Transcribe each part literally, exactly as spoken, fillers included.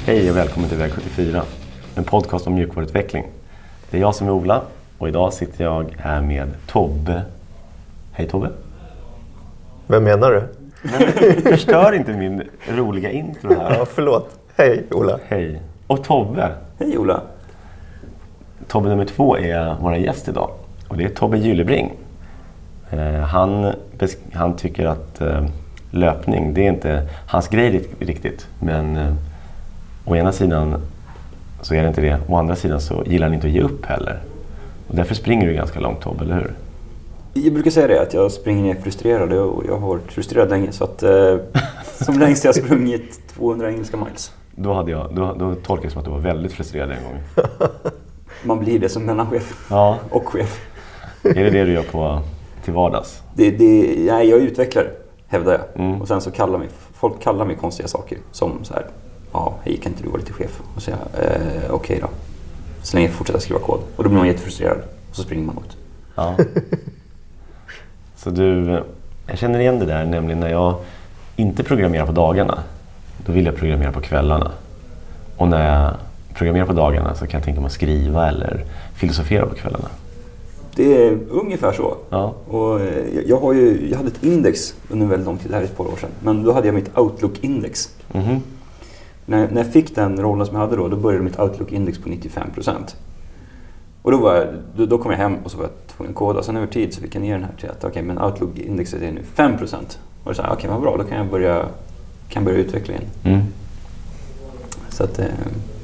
Hej och välkommen till Väg sjuttiofyra, en podcast om mjukvaruutveckling. Det är jag som är Ola och idag sitter jag här med Tobbe. Hej Tobbe. Vem menar du? Förstör inte min roliga intro här. Ja, förlåt. Hej Ola. Hej. Och Tobbe. Hej Ola. Tobbe nummer två är vår gäst idag. Och det är Tobbe Gyllebring. Eh, han, han tycker att eh, löpning, det är inte hans grej riktigt. Men eh, å ena sidan så är det inte det. Å andra sidan så gillar han inte att ge upp heller. Och därför springer du ganska långt, Tobbe, eller hur? Jag brukar säga det, att jag springer ner frustrerad och jag har varit frustrerad länge. Så att eh, som längst har jag sprungit tvåhundra engelska miles. Då, hade jag, då, då tolkade jag som att du var väldigt frustrerad en gång. Man blir det som mellanchef Ja. och chef. Är det det du gör på, till vardags? Det, det, nej, jag utvecklar, hävdar jag. Mm. Och sen så kallar mig, folk kallar mig konstiga saker. Som så här, ja, hej, kan inte du vara lite chef? Och så säger jag, eh, okej okay då. Så länge jag fortsätter skriva kod. Och då blir man jättefrustrerad. Och så springer man ut. Ja. Så du, jag känner igen det där, nämligen när jag inte programmerar på dagarna, då vill jag programmera på kvällarna. Och när jag programmerar på dagarna så kan jag tänka mig att skriva eller filosofera på kvällarna. Det är ungefär så. Ja. Och jag, har ju, jag hade ett index under väldigt lång tid, det här är ett par år sedan. Men då hade jag mitt Outlook-index. Mm-hmm. När, när jag fick den rollen som jag hade då, då började mitt Outlook-index på nittiofem procent. Och då, var jag, då, då kom jag hem och så var jag tvungen att koda. Sen över tid så fick jag ner den här till att okay, men Outlook-indexet är nu fem procent. Och då sa jag, okej, okay, vad bra, då kan jag börja, kan börja utveckla igen. Mm. Så att... Eh...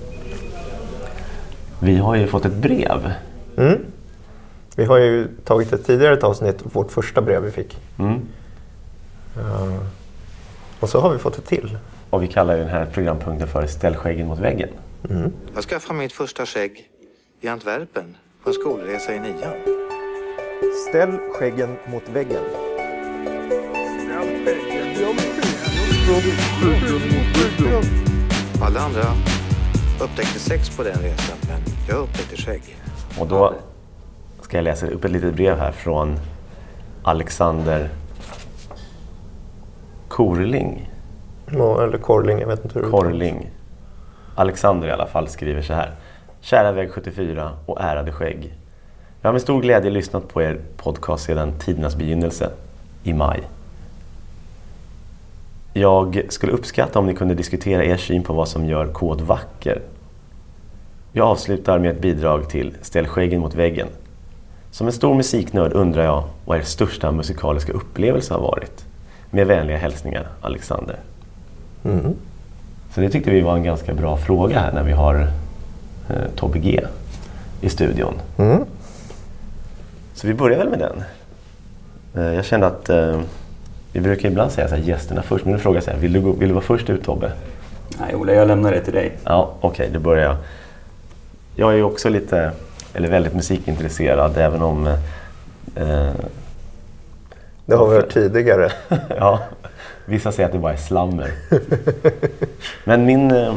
Vi har ju fått ett brev. Mm. Vi har ju tagit ett tidigare avsnitt, vårt första brev vi fick. Mm. Uh, och så har vi fått ett till. Och vi kallar den här programpunkten för Ställ skäggen mot väggen. Mm. Jag skaffade mitt första skägg i Antwerpen på en skolresa i nian. Ställ skäggen mot väggen. Alla andra upptäckte sex på den resan, men jag upptäckte skägg. Och då ska jag läsa upp ett litet brev här från Alexander Korling. Ja, eller Korling, jag vet inte hur det Korling. Alexander i alla fall skriver så här. Kära Väg sjuttiofyra och ärade skägg. Jag har med stor glädje lyssnat på er podcast sedan tidernas begynnelse i maj. Jag skulle uppskatta om ni kunde diskutera er syn på vad som gör kod vacker. Jag avslutar med ett bidrag till Ställ skäggen mot väggen. Som en stor musiknörd undrar jag vad er största musikaliska upplevelse har varit. Med vänliga hälsningar, Alexander. Mm. Så det tyckte vi var en ganska bra fråga här när vi har eh, Tobbe G i studion. Mm. Så vi börjar väl med den. Eh, jag kände att eh, vi brukar ibland säga så här, gästerna först. Men nu frågar jag så här, vill du, vill du vara först ut, Tobbe? Nej Ola, jag lämnar det till dig. Ja, okej, okay, då börjar jag. Jag är ju också lite, eller väldigt musikintresserad, även om... Eh, det har vi hört tidigare. Ja, vissa säger att det bara är slammer. Men min, eh,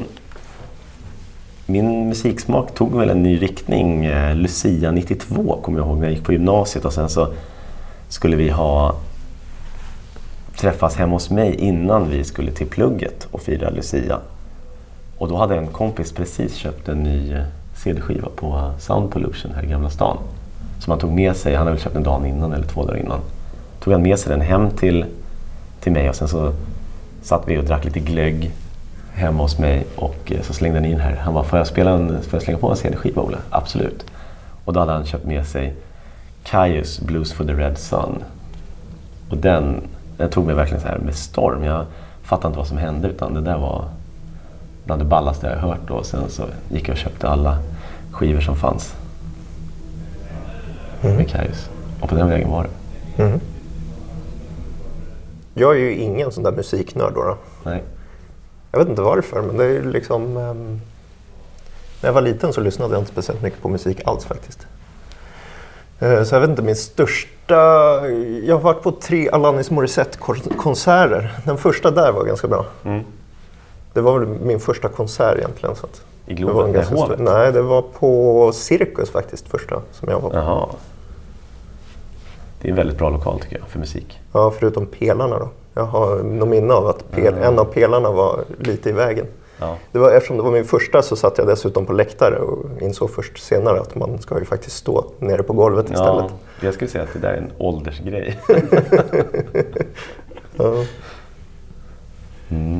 min musiksmak tog väl en ny riktning. Eh, Lucia nittiotvå kommer jag ihåg när jag gick på gymnasiet. Och sen så skulle vi ha träffas hemma hos mig innan vi skulle till plugget och fira Lucia. Och då hade en kompis precis köpt en ny C D-skiva på Sound Pollution här i Gamla stan. Som han tog med sig, han hade väl köpt en dag innan eller två dagar innan. Tog han med sig den hem till, till mig och sen så satt vi och drack lite glögg hemma hos mig och så slängde han in här. Han bara, får jag, spela en, får jag slänga på en C D-skiva, Ola? Absolut. Och då hade han köpt med sig Kyuss Blues for the Red Sun. Och den, den tog mig verkligen så här med storm. Jag fattade inte vad som hände utan det där var bland det ballaste jag hört. Och sen så gick jag och köpte alla skivor som fanns mm. med Kyuss. Och på den vägen var det. Mm. Jag är ju ingen sån där musiknörd då, då. Nej. Jag vet inte varför, men det är ju liksom... Um, när jag var liten så lyssnade jag inte speciellt mycket på musik alls faktiskt. Uh, så jag vet inte, min största... Jag har varit på tre Alanis Morissette-konserter. Den första där var ganska bra. Mm. Det var väl min första konsert egentligen. Så att I Globen? Det var stor... Nej, det var på Cirkus faktiskt, första som jag var på. Jaha. Det är en väldigt bra lokal tycker jag för musik. Ja, förutom pelarna då. Jag har nog minne av att pel- mm. en av pelarna var lite i vägen. Ja. Det var, eftersom det var min första så satt jag dessutom på läktare och insåg först senare att man ska ju faktiskt stå nere på golvet istället. Ja, jag skulle säga att det där är en åldersgrej. Ja. Mm.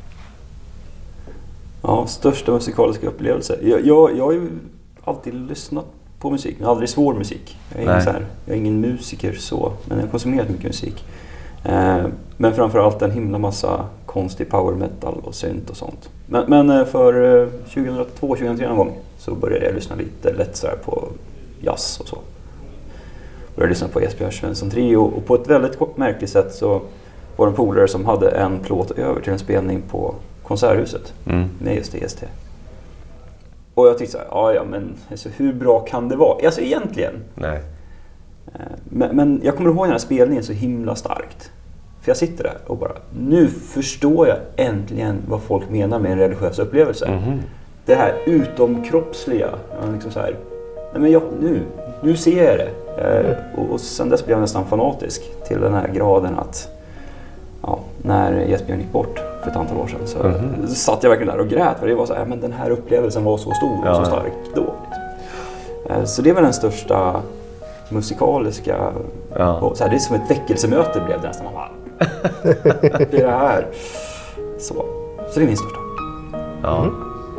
Ja, största musikaliska upplevelse. Jag, jag, jag har ju alltid lyssnat på musik, men aldrig svår musik. Jag är, ingen, så här, jag är ingen musiker så, men jag har konsumerat mycket musik. Eh, men framförallt en himla massa konstig power metal och synt och sånt. Men, men för eh, tjugohundratvå tjugohundratre någon gång så började jag lyssna lite lätt så här på jazz och så. Började lyssna på Jesper Svensson Trio och på ett väldigt märkligt sätt så var det en polare som hade en plåt över till en spelning på Konserthuset Mm. med just E S T. Och jag tyckte så här, ja, ja men alltså, hur bra kan det vara? Alltså egentligen. Nej. Men, men jag kommer ihåg den här spelningen så himla starkt. För jag sitter där och bara, nu förstår jag äntligen vad folk menar med en religiös upplevelse. Mm-hmm. Det här utomkroppsliga. Liksom så här, nej men jag, nu, nu ser jag det. Mm. Och, och sen dess blev jag nästan fanatisk till den här graden att ja, när Jesper gick bort för ett antal år sedan så, mm-hmm. så satt jag verkligen där och grät. För det var så här, men den här upplevelsen var så stor och ja, så stark då. Liksom. Så det var den största musikaliska, ja. Så här, det är som ett väckelsemöte blev det nästan. Man bara, det är det här. Så, så det är min största. Ja. Mm.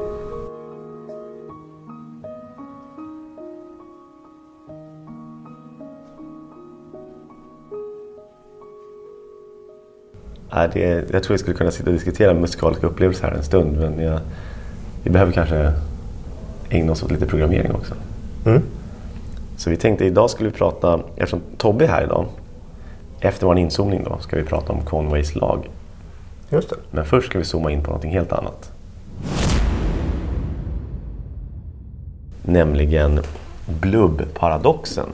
Ja, det är, jag tror jag skulle kunna sitta och diskutera musikaliska upplevelser här en stund, men jag, vi behöver kanske ägna oss åt lite programmering också. Mm. Så vi tänkte idag skulle vi prata, eftersom Tobbe är här idag, efter vår inzoomning då ska vi prata om Conways lag. Just det. Men först ska vi zooma in på något helt annat. Nämligen Blubb-paradoxen.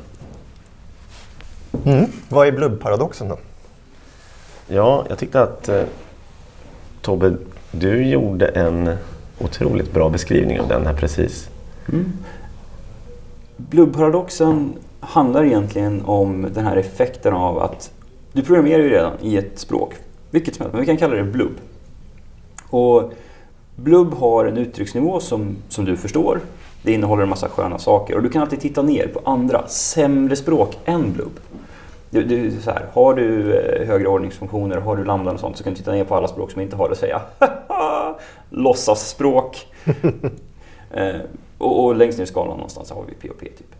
Mm. Vad är Blubb-paradoxen då? Ja, jag tyckte att eh, Tobbe, du gjorde en otroligt bra beskrivning av den här precis. Mm. Blubb-paradoxen handlar egentligen om den här effekten av att du programmerar ju redan i ett språk, vilket som helst, men vi kan kalla det blubb. Och blubb har en uttrycksnivå som, som du förstår. Det innehåller en massa sköna saker och du kan alltid titta ner på andra sämre språk än blubb. Du, du, så här, har du eh, högre ordningsfunktioner, har du lambda och sånt, så kan du titta ner på alla språk som inte har det och säga låtsasspråk. eh, och, och längst ner i skalan någonstans så har vi P O P typ.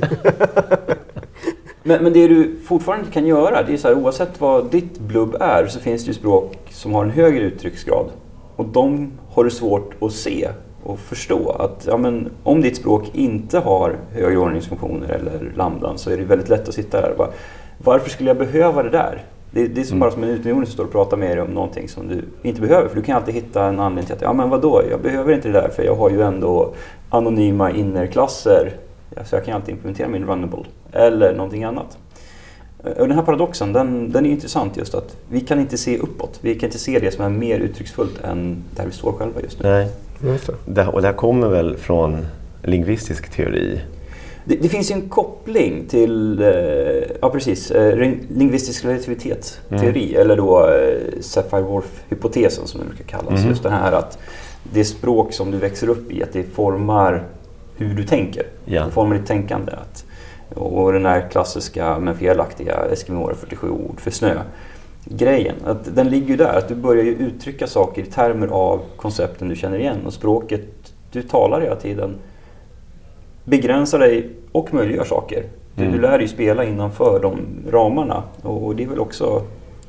men, men det du fortfarande kan göra, det är så här, oavsett vad ditt blubb är så finns det ju språk som har en högre uttrycksgrad. Och de har du svårt att se och förstå att ja, men, om ditt språk inte har högre ordningsfunktioner eller lambdan så är det väldigt lätt att sitta där och bara, varför skulle jag behöva det där? Det, det är som mm. bara som en utomjording som står och pratar med dig om någonting som du inte behöver. För du kan alltid hitta en anledning till att, ja men vadå, jag behöver inte det där för jag har ju ändå anonyma innerklasser. Ja, så jag kan alltid implementera min runnable eller någonting annat. Och den här paradoxen, den, den är intressant just att vi kan inte se uppåt. Vi kan inte se det som är mer uttrycksfullt än där vi står själva just nu. Nej, just det. Och det här kommer väl från lingvistisk teori? Det, det finns ju en koppling till eh, ja, precis, eh, lingvistisk relativitetsteori mm. eller då eh, Sapir-Whorf-hypotesen som det brukar kallas. Mm. Just det här att det språk som du växer upp i, att det formar hur du tänker. Ja. Det formar ditt tänkande. Att, och den här klassiska men felaktiga Eskimoer fyrtiosju ord för snö grejen, att den ligger ju där, att du börjar ju uttrycka saker i termer av koncepten du känner igen och språket du talar hela tiden begränsar dig och möjliggör saker. Mm. Du lär dig spela innanför de ramarna och det är väl också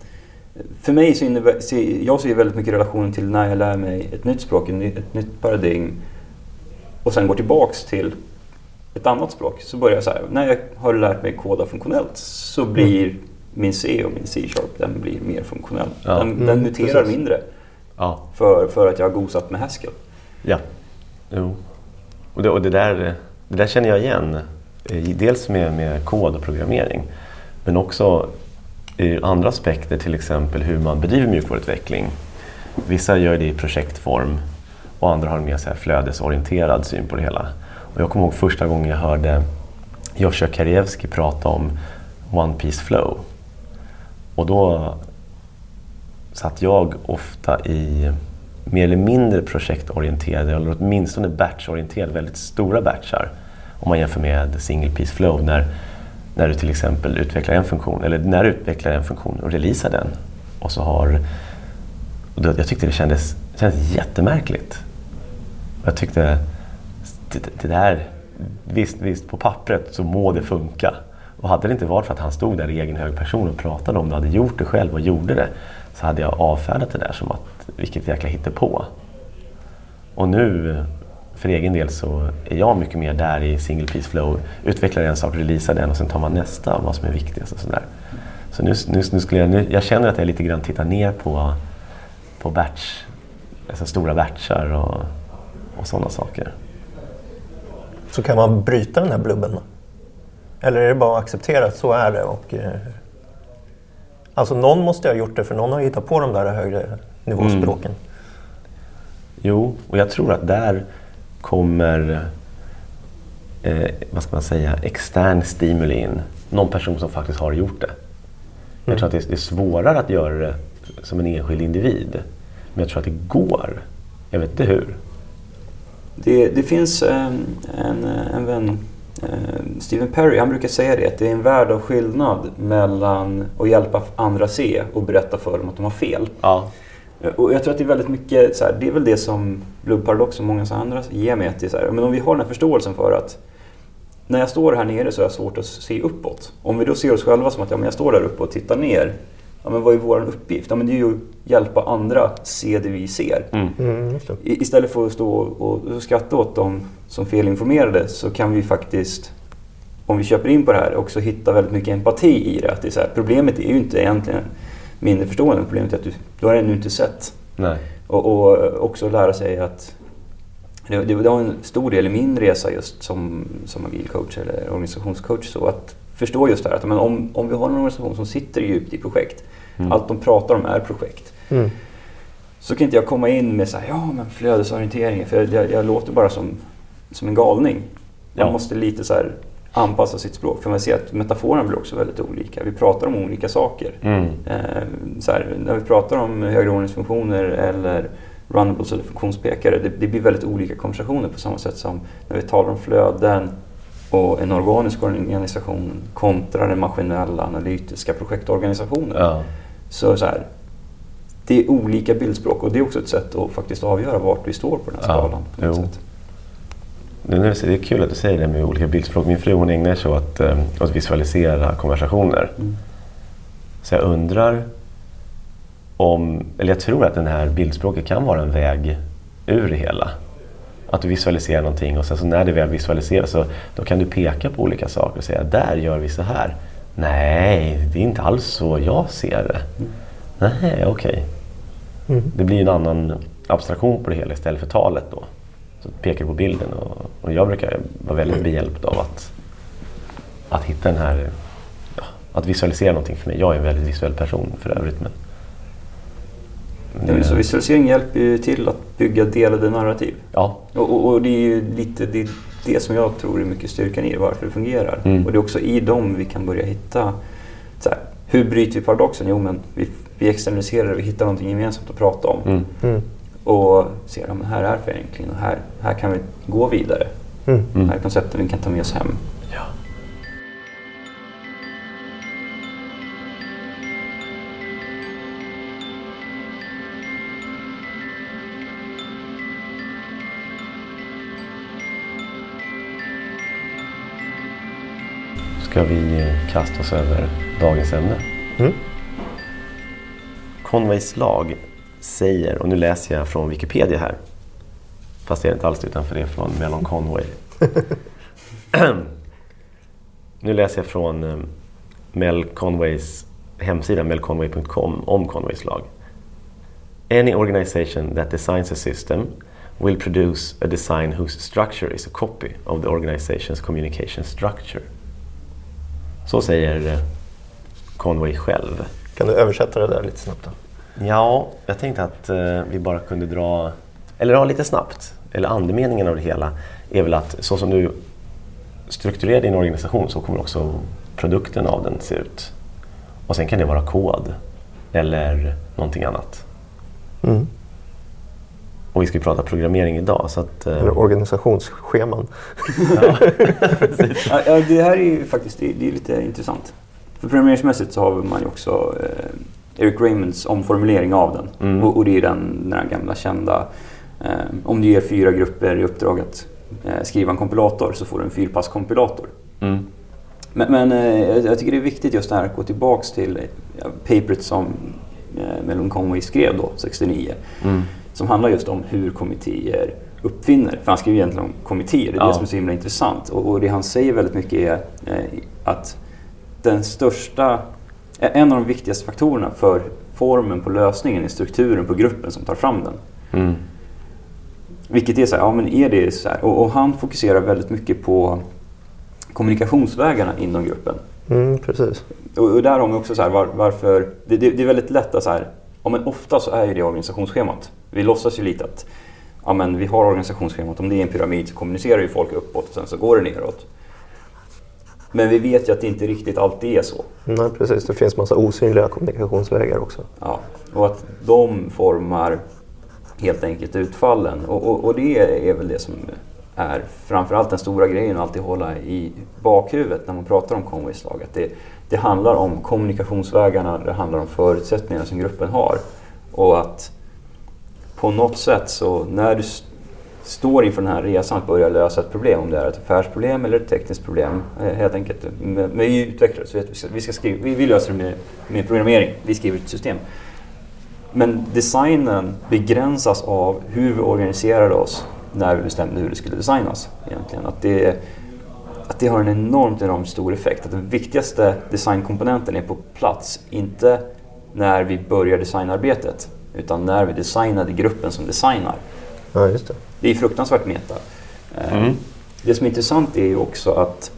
för mig så innebär, jag ser väldigt mycket relationen till när jag lär mig ett nytt språk, ett nytt paradigm och sen går tillbaks till ett annat språk så börjar jag så här, när jag har lärt mig koda funktionellt så blir mm. min C och min C-sharp, den blir mer funktionell. Ja. Den, mm, den muterar precis. mindre ja. för, för att jag har gosat med Haskell. Ja, jo. Och, det, och det, där, det där känner jag igen. Dels med, med kod och programmering. Men också i andra aspekter, till exempel hur man bedriver mjukvaruutveckling. Vissa gör det i projektform och andra har en mer så här flödesorienterad syn på det hela. Och jag kommer ihåg första gången jag hörde Joshua Karevsky prata om One Piece Flow. Och då satt jag ofta i mer eller mindre projektorienterade eller åtminstone batchorienterade, väldigt stora batchar. Om man jämför med single piece flow när, när du till exempel utvecklar en funktion eller när du utvecklar en funktion och releasar den. Och så har, och då, jag tyckte det kändes, det kändes jättemärkligt. Jag tyckte det, det där, visst, visst på pappret så må det funka. Och hade det inte varit för att han stod där i egen hög person och pratade om det, hade gjort det själv och gjorde det, så hade jag avfärdat det där som att vilket jäkla hittepå. Och nu för egen del så är jag mycket mer där i single piece flow, utvecklar en sak, releasar den och sen tar man nästa, vad som är viktigast och sådär. Så nu, nu, nu skulle jag, nu, jag känner att jag lite grann tittar ner på, på batch, alltså stora batchar och, och sådana saker. Så kan man bryta den här blubben då? Eller är det bara att acceptera att så är det? Och, eh, alltså någon måste ha gjort det, för någon har hittat på de där högre nivåspråken. Mm. Jo, och jag tror att där kommer eh, vad ska man säga, extern stimuli in. Någon person som faktiskt har gjort det. Mm. Jag tror att det är, det är svårare att göra det som en enskild individ. Men jag tror att det går. Jag vet inte hur. Det, det finns en, en, en vän, Stephen Perry, han brukar säga det, att det är en värld av skillnad mellan att hjälpa andra se och berätta för dem att de har fel. Ja. Och jag tror att det är väldigt mycket så här, det är väl det som Bloom Paradox och många andra ger mig, att det är så här, men om vi har den här förståelsen för att när jag står här nere så är det svårt att se uppåt. Om vi då ser oss själva som att ja, men jag står där uppe och tittar ner, ja, men vad är vår uppgift? Ja, men det är ju att hjälpa andra se det vi ser. Mm. Mm, just det. I, istället för att stå och, och skratta åt dem som felinformerade, så kan vi faktiskt, om vi köper in på det här, också hitta väldigt mycket empati i det. Att det är så här, problemet är ju inte egentligen mindre förstående, problemet är att du, du har ännu inte sett. Nej. Och, och också lära sig att det, det var en stor del i min resa just som, som agilcoach eller organisationscoach, så att förstå just det här att men om, om vi har en organisation som sitter djupt i projekt, mm. allt de pratar om är projekt, mm. så kan inte jag komma in med så här, ja men flödesorientering, för jag, jag låter bara som, som en galning. Man ja. måste lite så här anpassa sitt språk, för man ser att metaforen blir också väldigt olika. Vi pratar om olika saker. Mm. Eh, så här, när vi pratar om högreordningsfunktioner eller runables eller funktionspekare, det, det blir väldigt olika konversationer på samma sätt som när vi talar om flöden och en organisk organisation kontra den maskinella analytiska projektorganisationen. Ja. Så, så här, det är olika bildspråk, och det är också ett sätt att faktiskt avgöra vart vi står på den här skalan. Ja, på sätt. Det är kul att du säger det med olika bildspråk. Min fru, hon ägnar sig åt att visualisera konversationer. Mm. Så jag undrar om, eller jag tror att den här bildspråket kan vara en väg ur det hela. Att du visualiserar någonting och sen så när det väl visualiseras så då kan du peka på olika saker och säga där gör vi så här. Nej, det är inte alls så jag ser det. Mm. Nej, okej. Okay. Mm. Det blir en annan abstraktion på det hela istället för talet då. Så pekar på bilden och, och jag brukar vara väldigt behjälpt av att, att hitta den här, ja, att visualisera någonting för mig. Jag är en väldigt visuell person för övrigt. Men, men ja, så visualisering hjälper ju till att bygga delade narrativ. Ja. Och, och, och det är ju lite det, det som jag tror är mycket styrkan i varför det fungerar. Mm. Och det är också i dem vi kan börja hitta, så här, hur bryter vi paradoxen? Jo, men vi, vi externaliserar, vi hittar någonting gemensamt att prata om. Mm. Mm. Och ser att här är förenklingen och här, här kan vi gå vidare. Mm. Mm. Här är koncepten vi kan ta med oss hem. Ja. Ska vi kasta oss över dagens ämne? Mm. Conways lag säger, och nu läser jag från Wikipedia här, fast det är inte alls utanför det, från Mellon Conway. Nu läser jag från um, Mel Conways hemsida mel conway dot com om Conways lag. Any organization that designs a system will produce a design whose structure is a copy of the organization's communication structure. Så säger uh, Conway själv. Kan du översätta det där lite snabbt då? Ja, jag tänkte att uh, vi bara kunde dra, eller ja, lite snabbt, eller andemeningen av det hela är väl att så som du strukturerar din organisation så kommer också produkten av den se ut. Och sen kan det vara kod eller någonting annat. Mm. Och vi ska ju prata programmering idag. Så att, eh... Eller organisationsscheman. Ja, ja, ja, det här är ju faktiskt det, det är lite intressant. För programmeringsmässigt så har man ju också eh, Eric Raymonds omformulering av den. Mm. Och, och det är den, den här gamla kända, eh, om du ger fyra grupper i uppdrag att eh, skriva en kompilator så får du en fyrpasskompilator. Mm. Men, men eh, jag tycker det är viktigt just det här att gå tillbaks till ja, paperet som eh, Mellon Conway skrev då, sextionio. Mm. Som handlar just om hur kommittéer uppfinner. För han skriver egentligen om kommittéer, det är ja. det som är så himla intressant. Och, och det han säger väldigt mycket är eh, att den största, en av de viktigaste faktorerna för formen på lösningen är strukturen på gruppen som tar fram den. Mm. Vilket är så här, ja men är det så här? Och, och han fokuserar väldigt mycket på kommunikationsvägarna inom gruppen. Mm, precis. Och, och där har man också så här, var, varför, det, det, det är väldigt lätt att så här, ja men ofta så är ju det organisationsschemat. Vi låtsas ju lite att, ja men vi har organisationsschemat, om det är en pyramid så kommunicerar ju folk uppåt och sen så går det neråt. Men vi vet ju att det inte riktigt alltid är så. Nej, precis. Det finns massa osynliga kommunikationsvägar också. Ja, och att de formar helt enkelt utfallen. Och, och, och det är väl det som är framförallt den stora grejen att alltid hålla i bakhuvudet när man pratar om Conways lag. Att det, det handlar om kommunikationsvägarna, det handlar om förutsättningarna som gruppen har. Och att på något sätt så när du står inför den här resan att börja lösa ett problem, om det är ett affärsproblem eller ett tekniskt problem, helt enkelt. Men vi utvecklare så vet vi, vi, ska skriva, vi, vi löser det med, med programmering, vi skriver ett system. Men designen begränsas av hur vi organiserade oss när vi bestämde hur det skulle designas egentligen. Att det, att det har en enormt, enormt stor effekt. Att den viktigaste designkomponenten är på plats, inte när vi börjar designarbetet, utan när vi designade gruppen som designar. Ja, just det. Det är fruktansvärt meta. Mm. Det som är intressant är ju också att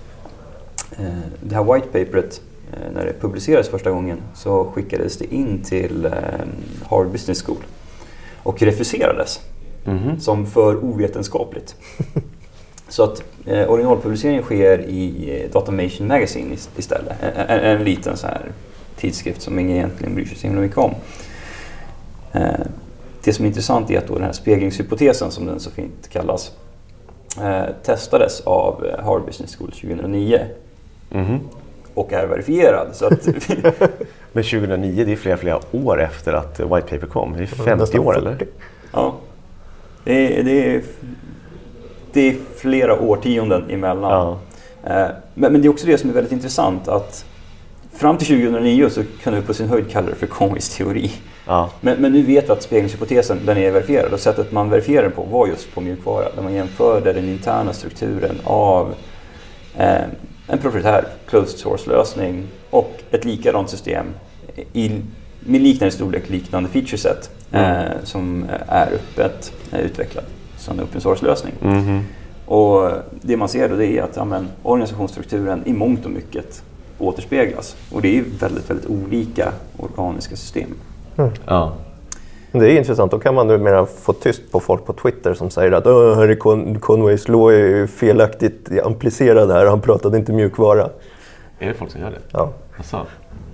det här white paperet, när det publicerades första gången, så skickades det in till Harvard Business School och refuserades mm. som för ovetenskapligt. Så att eh, originalpubliceringen sker i eh, Datamation Magazine istället. En, en, en liten så här tidskrift som ingen egentligen bryr sig så himla mycket om. Eh, det som är intressant är att då den här speglingshypotesen, som den så fint kallas, eh, testades av Harvard Business School tjugohundranio. Mm. Och är verifierad. Så att Men tjugohundranio, det är flera, flera år efter att White Paper kom. Det är femtio år eller? Ja. Det är, det är, det är flera årtionden emellan. Ja. Men, men det är också det som är väldigt intressant, att fram till tjugohundranio så kan vi på sin höjd kalla det för Conways teori. Ja. Men, men nu vet vi att speglingshypotesen, den är verifierad, och sättet man verifierar den på var just på mjukvara. Där man jämförde den interna strukturen av eh, en proprietär closed source-lösning och ett likadant system i, med liknande storlek, liknande featureset mm. eh, som är öppet eh, utvecklat som en open source-lösning. Mm-hmm. Och det man ser då, det är att ja, men, organisationsstrukturen i mångt och mycket återspeglas. Och det är ju väldigt, väldigt olika organiska system. Mm. Ja. Det är intressant. Då kan man numera få tyst på folk på Twitter som säger att Harry Con- Conways law är felaktigt amplicerad här. Han pratade inte mjukvara. Är det folk som gör det? Ja. Alltså.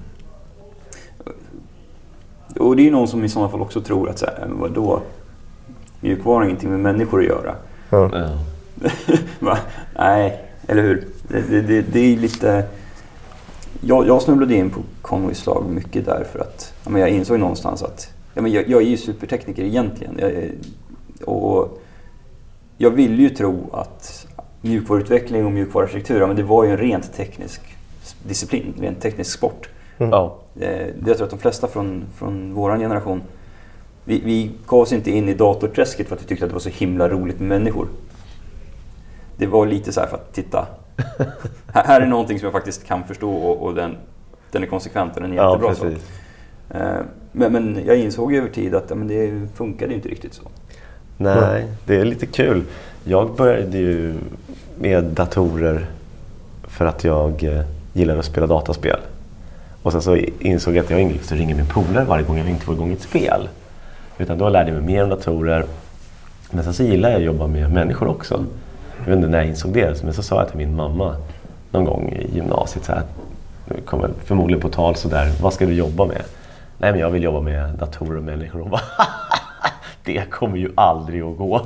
Och det är någon som i sådana fall också tror att så här, vadå? Mjukvara har ingenting med människor att göra. Ja. Va? Nej, eller hur? Det, det, det, det är lite... Jag, jag snubblade in på Conways lag mycket därför att ja, men jag insåg någonstans att ja, men jag, jag är ju supertekniker egentligen. Jag, och jag vill ju tro att mjukvaruutveckling och mjukvaruarkitektur, ja, men det var ju en rent teknisk disciplin, en rent teknisk sport. Mm. Ja. Det, jag tror att de flesta från, från vår generation, vi, vi gav oss inte in i datorträsket för att vi tyckte att det var så himla roligt med människor. Det var lite så här för att titta. här, här är någonting som jag faktiskt kan förstå, och, och den, den är konsekvent och den är jättebra. Ja, så. Men, men jag insåg över tid att ja, men det funkade inte riktigt så. Nej, det är lite kul. Jag började ju med datorer för att jag gillade att spela dataspel. Och sen så insåg jag att jag inte ringa min polare varje gång jag inte får igång ett spel. Utan då lärde jag mig mer om datorer. Men sen så gillar jag att jobba med människor också. Jag vet inte när jag insåg det, men så sa jag till min mamma någon gång i gymnasiet så här, nu kommer förmodligen på tal så där, vad ska du jobba med? Nej, men jag vill jobba med datorer och människor. Och bara, det kommer ju aldrig att gå.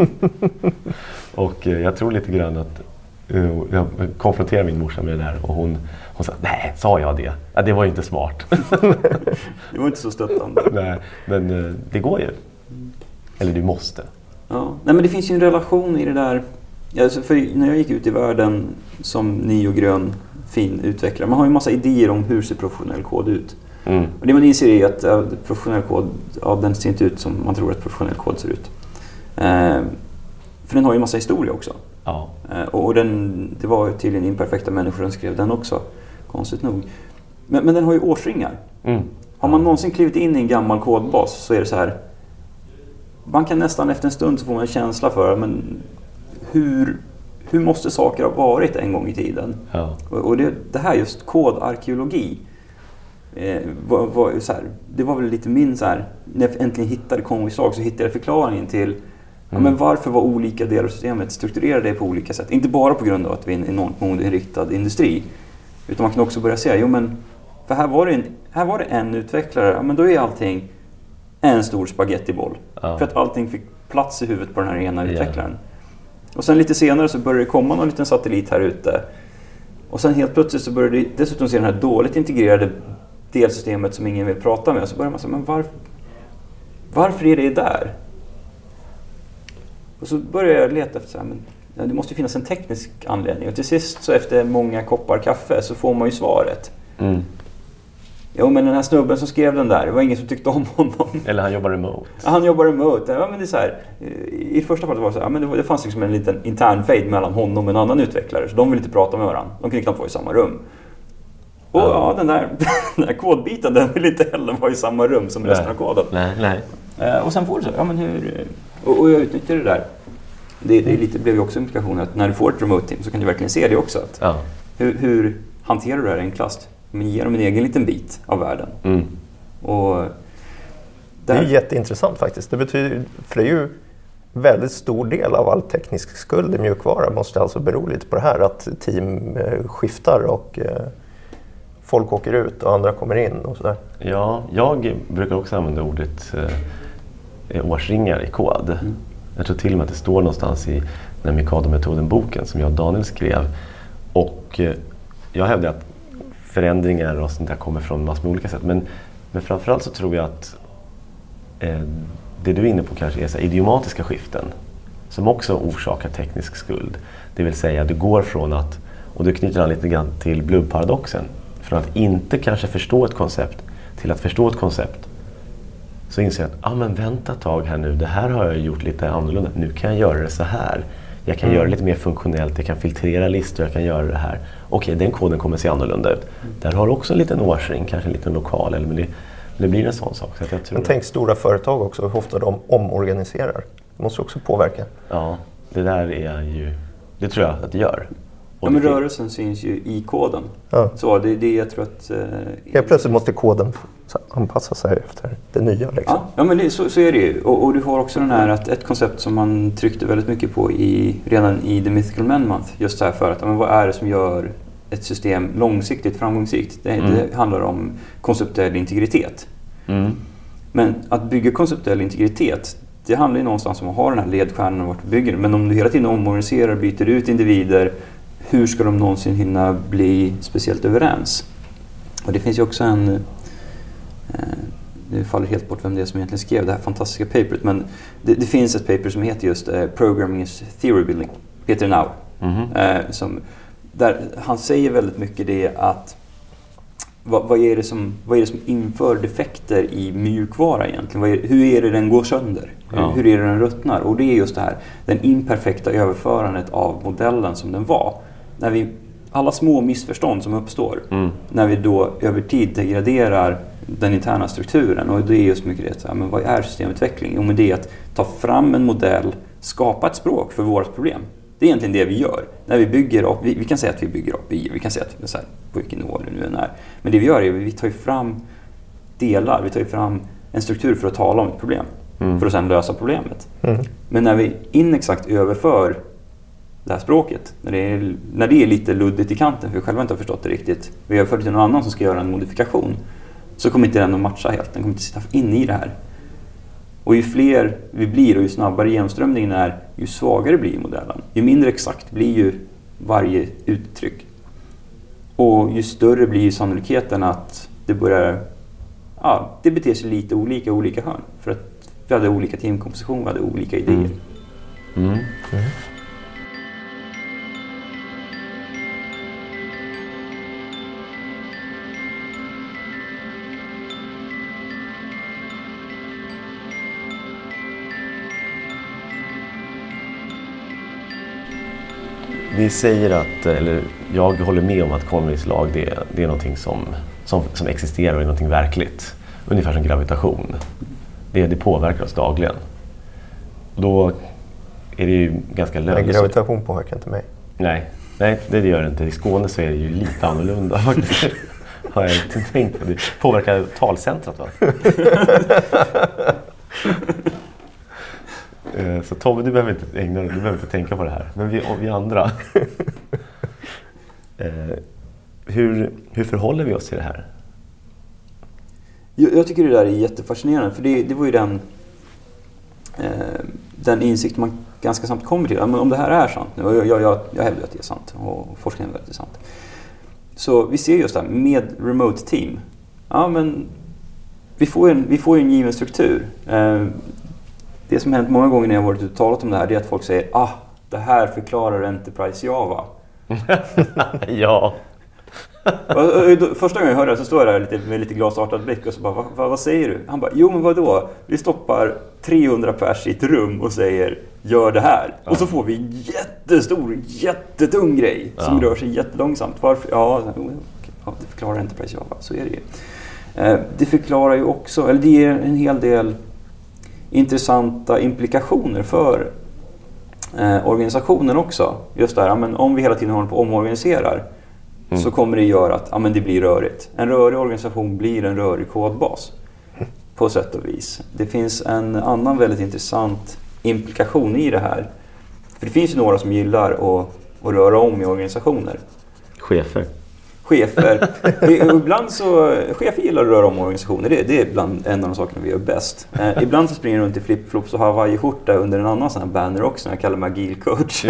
Och eh, jag tror lite grann att uh, jag konfronterade min morsa med det där och hon, hon sa, nej, sa jag det? Ja, det var ju inte smart. Det var inte så stöttande. Nej, men uh, det går ju. Eller du måste. Ja. Nej, men det finns ju en relation i det där. Alltså, för när jag gick ut i världen som ny och grön fin utvecklare, man har ju en massa idéer om hur ser professionell kod ut. Mm. Och det man inser är att ja, professionell kod, ja, den ser inte ut som man tror att professionell kod ser ut. Eh, för den har ju en massa historia också. Ja. Eh, och den, det var ju tydligen imperfekta människor som skrev den också, konstigt nog. Men, men den har ju årsringar. Mm. Har man någonsin klivit in i en gammal kodbas så är det så här. Man kan nästan efter en stund så få en känsla för men hur, hur måste saker ha varit en gång i tiden? Ja. Och, och det, det här just kodarkeologi eh, var, var så här, det var väl lite min så här, när jag äntligen hittade Conway-slag så hittade jag förklaringen till mm. ja, men varför var olika delar av systemet strukturerade på olika sätt. Inte bara på grund av att vi är en enormt modeinriktad industri, utan man kan också börja säga, jo men för här var det en, här var det en utvecklare, ja, men då är allting en stor spagettiboll. Ja. För att allting fick plats i huvudet på den här ena yeah. utvecklaren. Och sen lite senare så började det komma någon liten satellit här ute. Och sen helt plötsligt så började det dessutom se det här dåligt integrerade delsystemet som ingen vill prata med. Och så börjar man säga, men varför, varför är det där? Och så började jag leta efter så här, men ja, det måste ju finnas en teknisk anledning. Och till sist så efter många koppar kaffe så får man ju svaret. Mm. Jo, men den här snubben som skrev den där, det var ingen som tyckte om honom. Eller han jobbar remote. Ja, han jobbar remote. Ja, men det är så här, i första fallet var det så här, ja, men det, var, det fanns liksom en liten intern fade mellan honom och en annan utvecklare. Så de ville inte prata med varandra. De kunde knappt vara i samma rum. Och ja, ja den, där, den där kodbiten, den vill inte heller vara i samma rum som resten av koden. Nej, nej. Uh, och sen får du så, ja men hur... Och, och jag utnyttjar det där. Det, det är lite, blev ju också implikationen att när du får ett remote team så kan du verkligen se det också. Att ja. hur, hur hanterar du det här enklast? Men ger dem en egen liten bit av världen. Mm. Och där... Det är jätteintressant faktiskt. Det betyder, för det är ju väldigt stor del av all teknisk skuld i mjukvara måste alltså bero lite på det här. Att team eh, skiftar och eh, folk åker ut och andra kommer in och sådär. Ja, jag brukar också använda ordet eh, årsringar i kod. Mm. Jag tror till och med att det står någonstans i den Mikado-metoden-boken som jag och Daniel skrev. Och eh, jag hävdar att förändringar och sånt där kommer från massor med olika sätt. Men, men framförallt så tror jag att eh, det du är inne på kanske är så här idiomatiska skiften som också orsakar teknisk skuld. Det vill säga du går från att, och du knyter an lite grann till Bloom-paradoxen, från att inte kanske förstå ett koncept till att förstå ett koncept. Så inser jag att, ah, men vänta ett tag här nu, det här har jag gjort lite annorlunda. Nu kan jag göra det så här. Jag kan mm. göra det lite mer funktionellt, jag kan filtrera listor, jag kan göra det här. Okej, den koden kommer se annorlunda ut. Mm. Där har du också en liten årsring, kanske en liten lokal, eller men det, det blir en sån sak. Så att jag tror men tänk stora företag också, hur ofta de omorganiserar. Det måste också påverka. Ja, det där är ju, det tror jag att det gör. Och ja, men rörelsen syns ju i koden. Ja. Så det är det jag tror att... Eh, Helt plötsligt måste koden anpassa sig efter det nya. Liksom. Ja, ja, men det, så, så är det ju. Och, och du har också den här, att ett koncept som man tryckte väldigt mycket på i, redan i The Mythical Man Month. Just så här för att, men vad är det som gör ett system långsiktigt framgångsrikt? Det, mm. det handlar om konceptuell integritet. Mm. Men att bygga konceptuell integritet, det handlar ju någonstans om att ha den här ledstjärnan och vart du bygger. Men om du hela tiden omorganiserar, byter ut individer, hur ska de någonsin hinna bli speciellt överens? Och det finns ju också en... Eh, det faller helt bort vem det är som egentligen skrev det här fantastiska paperet. Men det, det finns ett paper som heter just eh, Programming is Theory Building. Peter Nau. Mm-hmm. Eh, som, där han säger väldigt mycket det att vad, vad, är det som, vad är det som inför defekter i mjukvara egentligen? Vad är, hur är det den går sönder? Ja. Hur, hur är det den ruttnar? Och det är just det här, den imperfekta överförandet av modellen som den var. När vi, alla små missförstånd som uppstår, mm. när vi då över tid degraderar den interna strukturen. Och det är just mycket det, så här, men vad är systemutveckling? Jo, men det är att ta fram en modell, skapa ett språk för vårt problem. Det är egentligen det vi gör. När vi bygger upp, vi, vi kan säga att vi bygger upp i, vi kan säga att så här, på vilken nivå det nu än är. Men det vi gör är att vi tar fram delar, vi tar fram en struktur för att tala om ett problem. Mm. För att sedan lösa problemet. Mm. Men när vi inexakt överför det här språket, när det, är, när det är lite luddigt i kanten, för vi själva inte har förstått det riktigt, vi överför det till någon annan som ska göra en modifikation, så kommer inte den att matcha helt, den kommer inte sitta in i det här. Och ju fler vi blir och ju snabbare genomströmningen är, ju svagare blir modellen. Ju mindre exakt blir ju varje uttryck. Och ju större blir ju sannolikheten att det börjar, ja, det beter sig lite olika i olika hörn. För att vi hade olika teamkomposition, vi hade olika idéer. Mm. Mm. Mm. Vi säger att, eller jag håller med om att Conways lag, det, det är någonting som, som, som existerar och är någonting verkligt. Ungefär som gravitation. Det, det påverkar oss dagligen. Då är det ju ganska lönsamt. Men gravitation påverkar inte mig. Nej, nej, det gör det inte. I Skåne så är det ju lite annorlunda faktiskt. Har jag inte tänkt på det. Påverkar talcentrat, va? Så Tommy, du behöver inte ägna dig, du behöver inte tänka på det här. Men vi, vi andra. eh, hur, hur förhåller vi oss till det här? Jag, jag tycker det där är jättefascinerande. För det, det var ju den, eh, den insikt man ganska snabbt kommer till. Men om det här är sant, och jag, jag, jag, jag hävdar att det är sant. Och forskningen hävdar att det är sant. Så vi ser just det här med remote team. Ja, men vi får en, vi får en given struktur. Eh, Det som hänt många gånger när jag varit och talat om det här, det är att folk säger ah, det här förklarar Enterprise Java. Ja. Första gången jag hörde det så står jag där lite, med lite glasartad blick och så bara, vad, vad, vad säger du? Han bara, jo men vadå? Vi stoppar trehundra pers i ett rum och säger, gör det här. Ja. Och så får vi en jättestor, jättetung grej som ja. rör sig jättelångsamt. Varför? Ja, ja, det förklarar Enterprise Java, så är det ju. Det förklarar ju också, eller det ger en hel del intressanta implikationer för eh, organisationen också. Just där, ja, men om vi hela tiden håller på och omorganiserar mm. så kommer det göra att ja, men det blir rörigt. En rörig organisation blir en rörig kodbas på sätt och vis. Det finns en annan väldigt intressant implikation i det här. För det finns ju några som gillar att, att röra om i organisationer. Chefer. Chefer. Ibland så, chefer gillar att röra om organisationer. Det, det är ibland en av de sakerna vi gör bäst. Eh, ibland så springer runt i flip-flops och har varje skjorta under en annan sån här banner också. Jag kallar mig agil coach.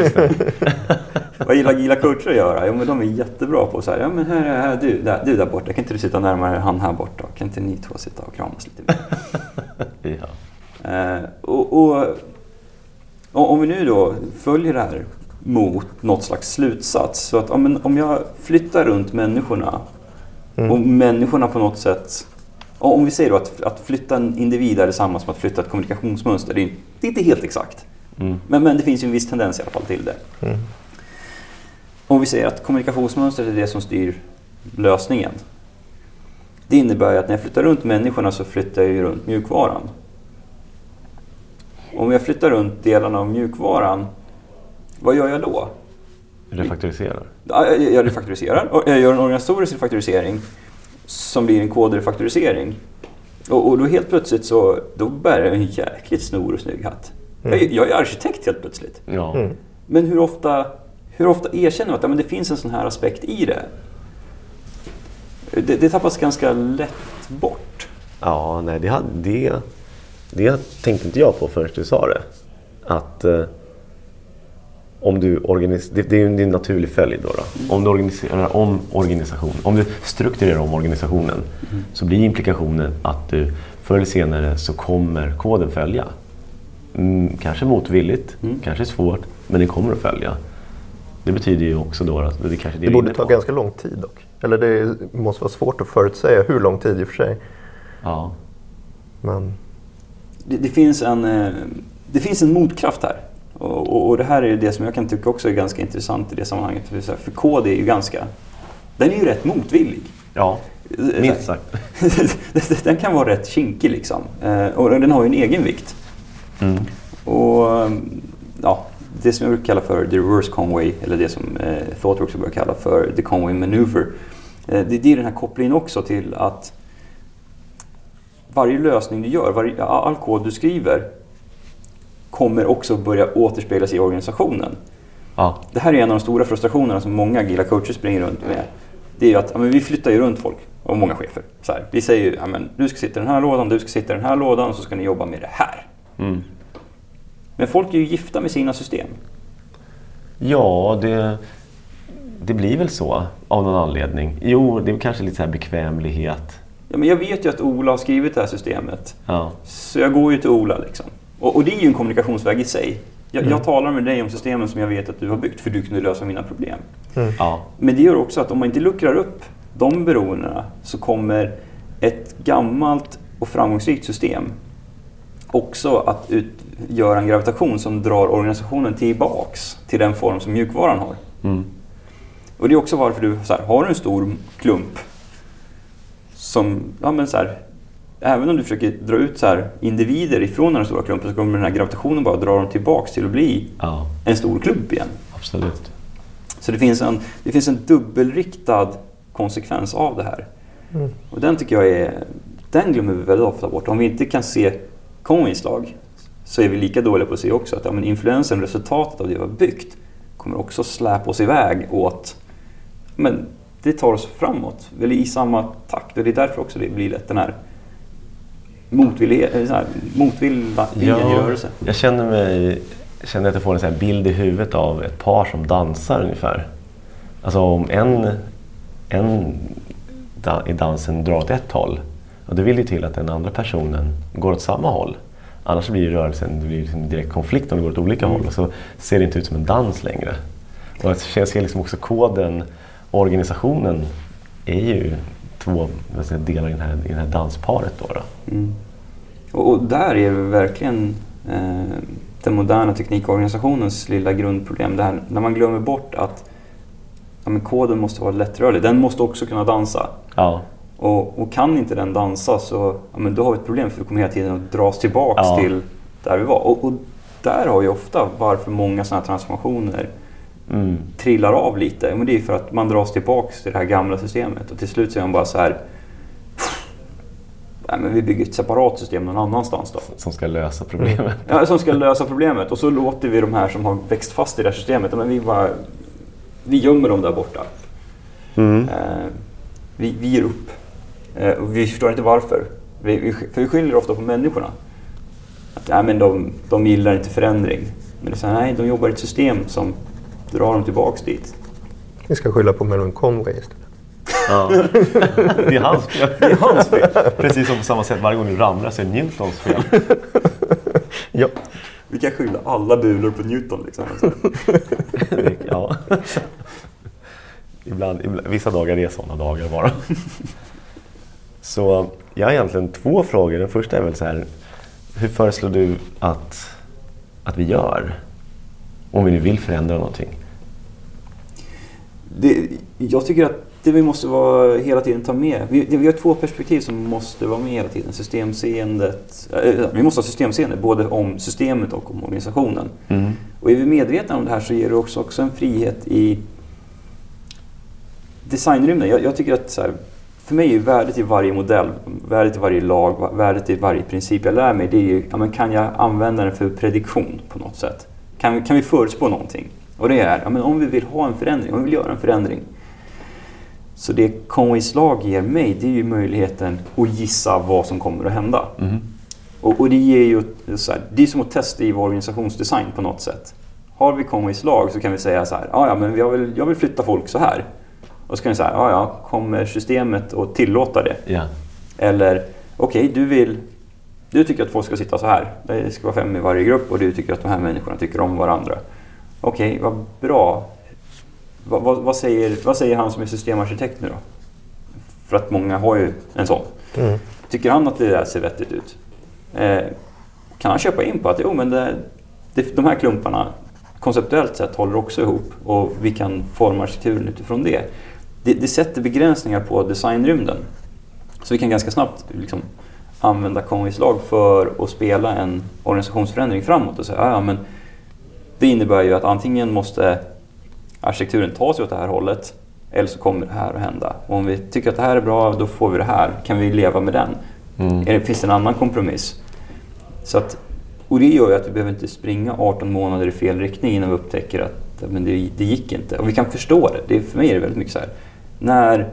Vad gillar agila coacher att göra? Jo, men de är jättebra på så här. Ja, men här, här du, där, du där borta. Kan inte du sitta närmare han här borta? Kan inte ni två sitta och kramas lite mer? Ja. Eh, och, och, och om vi nu då följer det här mot något slags slutsats. Så att om, om jag flyttar runt människorna mm. och människorna på något sätt, om vi säger då att, att flytta en individ är detsamma som att flytta ett kommunikationsmönster. Det är, det är inte helt exakt. Mm. Men, men det finns ju en viss tendens i alla fall till det. Mm. Om vi säger att kommunikationsmönstret är det som styr lösningen. Det innebär att när jag flyttar runt människorna så flyttar jag ju runt mjukvaran. Om jag flyttar runt delarna av mjukvaran, vad gör jag då? Refaktoriserar? Jag refaktoriserar. Jag gör en organisatorisk refaktorisering som blir en kodrefaktorisering. Och, och då helt plötsligt så då bär jag en jäkligt snor och snygg hatt. Mm. Jag, jag är arkitekt helt plötsligt. Ja. Mm. Men hur ofta, hur ofta erkänner jag att ja, men det finns en sån här aspekt i det? Det, det tappas ganska lätt bort. Ja, nej, det, det, det tänkte inte jag på förrän du sa det. Att eh, om du organiserar, det, det är ju en naturlig följd då. då. Mm. Om du organiserar om organisation, om du strukturerar om organisationen mm. så blir implikationen att du förr eller senare så kommer koden följa. Mm, kanske motvilligt, mm. kanske svårt, men det kommer att följa. Det betyder ju också då att det kanske det, det borde ta ganska lång tid dock. Eller det måste vara svårt att förutsäga hur lång tid i och för sig. Ja. Men det, det finns en det finns en motkraft här. Och, och, och det här är det som jag kan tycka också är ganska intressant i det sammanhanget. För kod är ju ganska, den är ju rätt motvillig. Ja, minst sagt. Den kan vara rätt kinkig liksom. Och den har ju en egen vikt. Mm. Och ja, det som jag brukar kalla för the reverse Conway, eller det som eh, ThoughtWorks brukar kalla för the Conway maneuver. Eh, det, det är den här kopplingen också till att varje lösning du gör, varje, all kod du skriver kommer också börja återspeglas i organisationen. Ja. Det här är en av de stora frustrationerna som många agila coacher springer runt med. Det är ju att ja, men vi flyttar ju runt folk. och många chefer. Så här, vi säger ju, ja, men du ska sitta i den här lådan, du ska sitta i den här lådan och så ska ni jobba med det här. Mm. Men folk är ju gifta med sina system. Ja, det, det blir väl så av någon anledning. Jo, det är kanske lite så här bekvämlighet. Ja, men jag vet ju att Ola har skrivit det här systemet. Ja. Så jag går ju till Ola liksom. Och, och det är ju en kommunikationsväg i sig. Jag, Mm. jag talar med dig om systemen som jag vet att du har byggt för du kunde lösa mina problem. Mm. Ja. Men det gör också att om man inte luckrar upp de beroendena så kommer ett gammalt och framgångsrikt system också att utgöra en gravitation som drar organisationen tillbaks till den form som mjukvaran har. Mm. Och det är också varför du så här, har en stor klump som, ja men så här, även om du försöker dra ut så här individer ifrån den stora klumpen så kommer den här gravitationen bara dra dem tillbaks till att bli Ja, en stor klump igen. absolut. Så det finns en, det finns en dubbelriktad konsekvens av det här. Mm. Och den tycker jag är, den glömmer vi väldigt ofta bort. Om vi inte kan se Conway-slag så är vi lika dåliga på att se också att ja, men influensen, resultatet av det vi har byggt kommer också släpa oss iväg åt, men det tar oss framåt, eller i samma takt. Och det är därför också det blir lätt den här motvilliga, så här, motvilliga viljan i rörelse. Jag känner mig känner att jag får en sån här bild i huvudet av ett par som dansar ungefär. Alltså om en, en da, i dansen drar åt ett håll, och det vill ju till att den andra personen går åt samma håll. Annars blir ju rörelsen, det blir en direkt konflikt om det går åt olika Mm. håll, och så ser det inte ut som en dans längre. Och jag ser liksom också koden, organisationen är ju två vad ska jag säga, delar i den här, i det här dansparet då. då. Mm. Och, och där är det verkligen eh, den moderna teknikorganisationens lilla grundproblem. Det här, när man glömmer bort att ja, men koden måste vara lättrörlig. Den måste också kunna dansa. Ja. Och, och kan inte den dansa så ja, men då har vi ett problem, för vi kommer hela tiden att dras tillbaks Ja. till där vi var. Och, och där har ju ofta varför många sådana här transformationer Mm. trillar av lite. Men det är för att man dras tillbaks till det här gamla systemet. Och till slut så är man bara så här, nej, men vi bygger ett separat system någon annanstans då. Som ska lösa problemet. Ja, som ska lösa problemet. Och så låter vi de här som har växt fast i det här systemet, men vi bara, vi gömmer dem där borta. Mm. Eh, vi, vi ger upp. Eh, och vi förstår inte varför. Vi, vi, för vi skyller ofta på människorna. Att, nej, men de, de gillar inte förändring. Men det är så här, nej, de jobbar i ett system som drar dem tillbaks dit. Vi ska skylla på Mervyn Conway istället. Ja. Det är hans fel. Det är hans fel. Precis som på samma sätt varje gång du ramlar så är det Newtons fel. Ja. Vi kan skylla alla bulor på Newton liksom. Ja. Ibland, ibland, vissa dagar är sådana dagar bara. Så jag har egentligen två frågor. Den första är väl så här: hur föreslår du att, att vi gör? Om vi nu vill förändra någonting. Det, jag tycker att det vi måste vara hela tiden ta med. Vi, vi har två perspektiv som måste vara med hela tiden. Systemseendet. Äh, vi måste ha systemseende både om systemet och om organisationen. Mm. Och är vi medvetna om det här så ger det också, också en frihet i designrymden. Jag, jag tycker att så här, för mig är värdet i varje modell, värdet i varje lag, värdet i varje princip jag lär mig, det är ju, ja, men kan jag använda den för prediktion på något sätt? Kan, kan vi förutspå någonting? Och det är, ja, men om vi vill ha en förändring, om vi vill göra en förändring. Så det Conways lag ger mig, det är ju möjligheten att gissa vad som kommer att hända. Mm. Och, och det ger ju, så här, det är som att testa i vår organisationsdesign på något sätt. Har vi Conways lag så kan vi säga så här, ja, ja men jag vill, jag vill flytta folk så här. Och så kan vi säga, ja, ja, kommer systemet att tillåta det? Ja. Eller, okej, okay, du vill, du tycker att folk ska sitta så här. Det ska vara fem i varje grupp och du tycker att de här människorna tycker om varandra. Okej, okay, vad bra. Vad, vad, vad, säger, vad säger han som är systemarkitekt nu då? För att många har ju en sån. Mm. Tycker han att det där ser vettigt ut? Eh, kan han köpa in på att jo, men det, det, de här klumparna konceptuellt sett håller också ihop och vi kan forma arkitekturen utifrån det. Det, det sätter begränsningar på designrymden. Så vi kan ganska snabbt liksom, använda Conways lag för att spela en organisationsförändring framåt och säga ja, men det innebär ju att antingen måste arkitekturen ta sig åt det här hållet eller så kommer det här att hända. Och om vi tycker att det här är bra, då får vi det här. Kan vi leva med den? Mm. Eller finns det en annan kompromiss? Så att, och det gör ju att vi behöver inte springa arton månader i fel riktning innan vi upptäcker att men det, det gick inte. Och vi kan förstå det. det. För mig är det väldigt mycket så här. När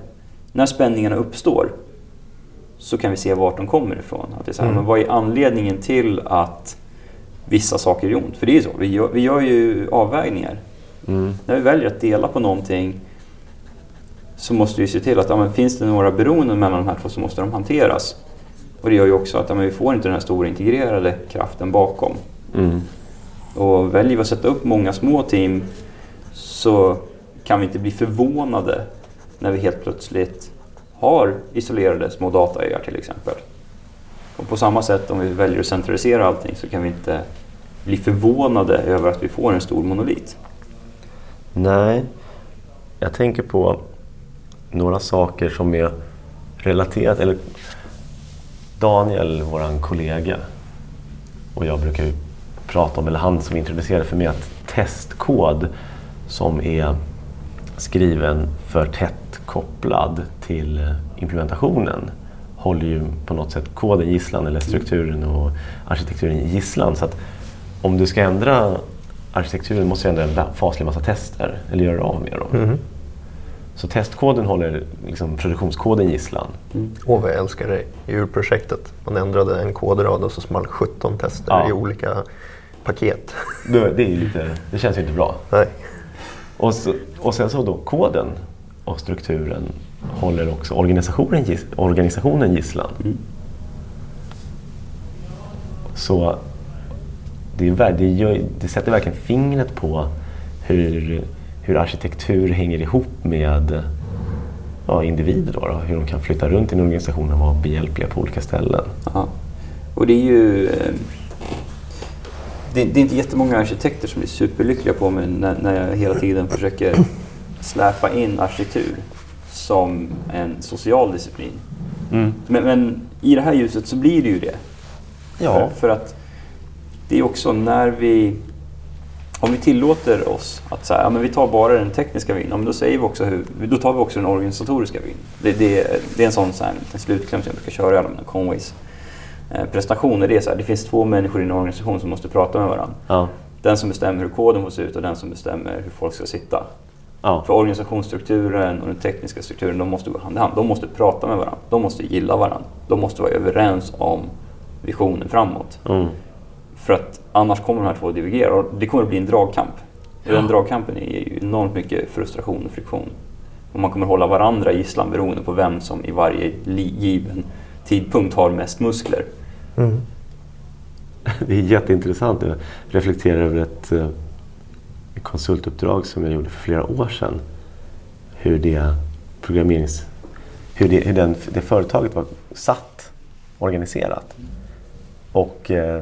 när spänningarna uppstår så kan vi se vart de kommer ifrån. Att det är så här, Mm. men vad är anledningen till att vissa saker gör ont? För det är ju så, vi gör, vi gör ju avvägningar. Mm. När vi väljer att dela på någonting så måste vi se till att ja, men finns det några beroenden mellan de här två så måste de hanteras. Och det gör ju också att ja, men vi får inte den här stora integrerade kraften bakom. Mm. Och väljer vi att sätta upp många små team så kan vi inte bli förvånade när vi helt plötsligt har isolerade små dataöar till exempel. Och på samma sätt om vi väljer att centralisera allting så kan vi inte bli förvånade över att vi får en stor monolit. Nej, jag tänker på några saker som är relaterat, eller Daniel, våran kollega, och jag brukar ju prata om, eller han som introducerade för mig, att testkod som är skriven för tätt kopplad till implementationen håller ju på något sätt koden gisslan, eller strukturen och arkitekturen gisslan. Så att om du ska ändra arkitekturen måste du ändra en faslig massa tester eller göra av med dem. Mm. Så testkoden håller liksom produktionskoden gisslan. Mm. Åh, vad jag älskar det i urprojektet. Man ändrade en kodrad och så small sjutton tester Ja. i olika paket. Det, det, är ju lite, det känns ju inte bra. Nej. Och, så, och sen så då koden och strukturen håller också organisationen, giss, organisationen gisslan. Mm. Så det, är, vär- det, gör, det sätter verkligen fingret på hur, hur arkitektur hänger ihop med ja, individer. Då, då, hur de kan flytta runt i en organisation och vara behjälpliga på olika ställen. Aha. Och det är ju eh, det, det är inte jättemånga arkitekter som blir superlyckliga på mig när, när jag hela tiden försöker släpa in arkitektur som en social disciplin. Mm. Men, men i det här ljuset så blir det ju det. Ja. För, för att det är också när vi, om vi tillåter oss att säga, ja, men vi tar bara den tekniska vin, ja, men då säger vi också hur, då tar vi också den organisatoriska vin. Det, det, det är en sån så här, en slutkläm som jag brukar köra i alla mina Conways eh, prestationer. Det är så här, det finns två människor i en organisation som måste prata med varandra. Ja. Den som bestämmer hur koden får se ut och den som bestämmer hur folk ska sitta. Ja. För organisationsstrukturen och den tekniska strukturen, de måste gå hand i hand. De måste prata med varandra. De måste gilla varandra. De måste vara överens om visionen framåt. Mm. För att annars kommer de här två att divergera och det kommer att bli en dragkamp. Och den dragkampen är ju enormt mycket frustration och friktion. Och man kommer hålla varandra i gisslan beroende på vem som i varje li- given tidpunkt har mest muskler. Mm. Det är jätteintressant. Jag reflekterar över ett eh, konsultuppdrag som jag gjorde för flera år sedan. Hur det programmerings... Hur, det, hur den, det företaget var satt, organiserat. Och eh,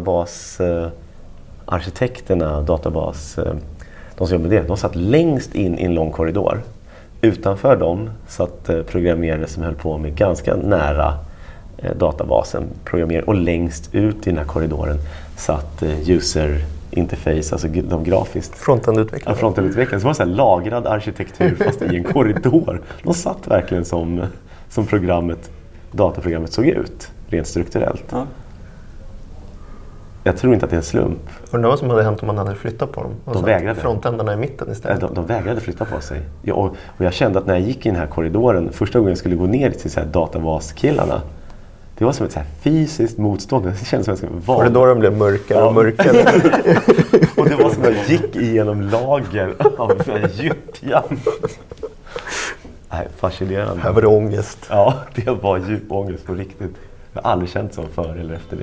databasarkitekterna, eh, databas, eh, de som jobbar med det, de satt längst in i en lång korridor. Utanför dem satt eh, programmerare som höll på med ganska nära eh, databasen. Programmerare, och längst ut i den här korridoren satt eh, user interface, alltså g- de grafiskt. Frontend-utvecklare. Ja, frontend-utvecklare. Så var det så här lagrad arkitektur fast i en korridor. De satt verkligen som, som programmet, dataprogrammet såg ut, rent strukturellt. Ja. Jag tror inte att det är en slump. Undrar vad som hade hänt om man hade flyttat på dem. Och De satt vägrade. frontändarna i mitten istället. De, de vägrade flytta på sig. Ja, och, och jag kände att när jag gick i den här korridoren, första gången jag skulle gå ner till så här databaskillarna, det var som ett så här fysiskt motstånd. Det kändes som att jag var... Korridoren blev mörkare Ja. och mörkare. Och det var som att jag gick igenom lager av gyttja. Nej, fascinerande. Här var det ångest. Ja, det var djup ångest på riktigt. Jag har aldrig känt så före eller efter det.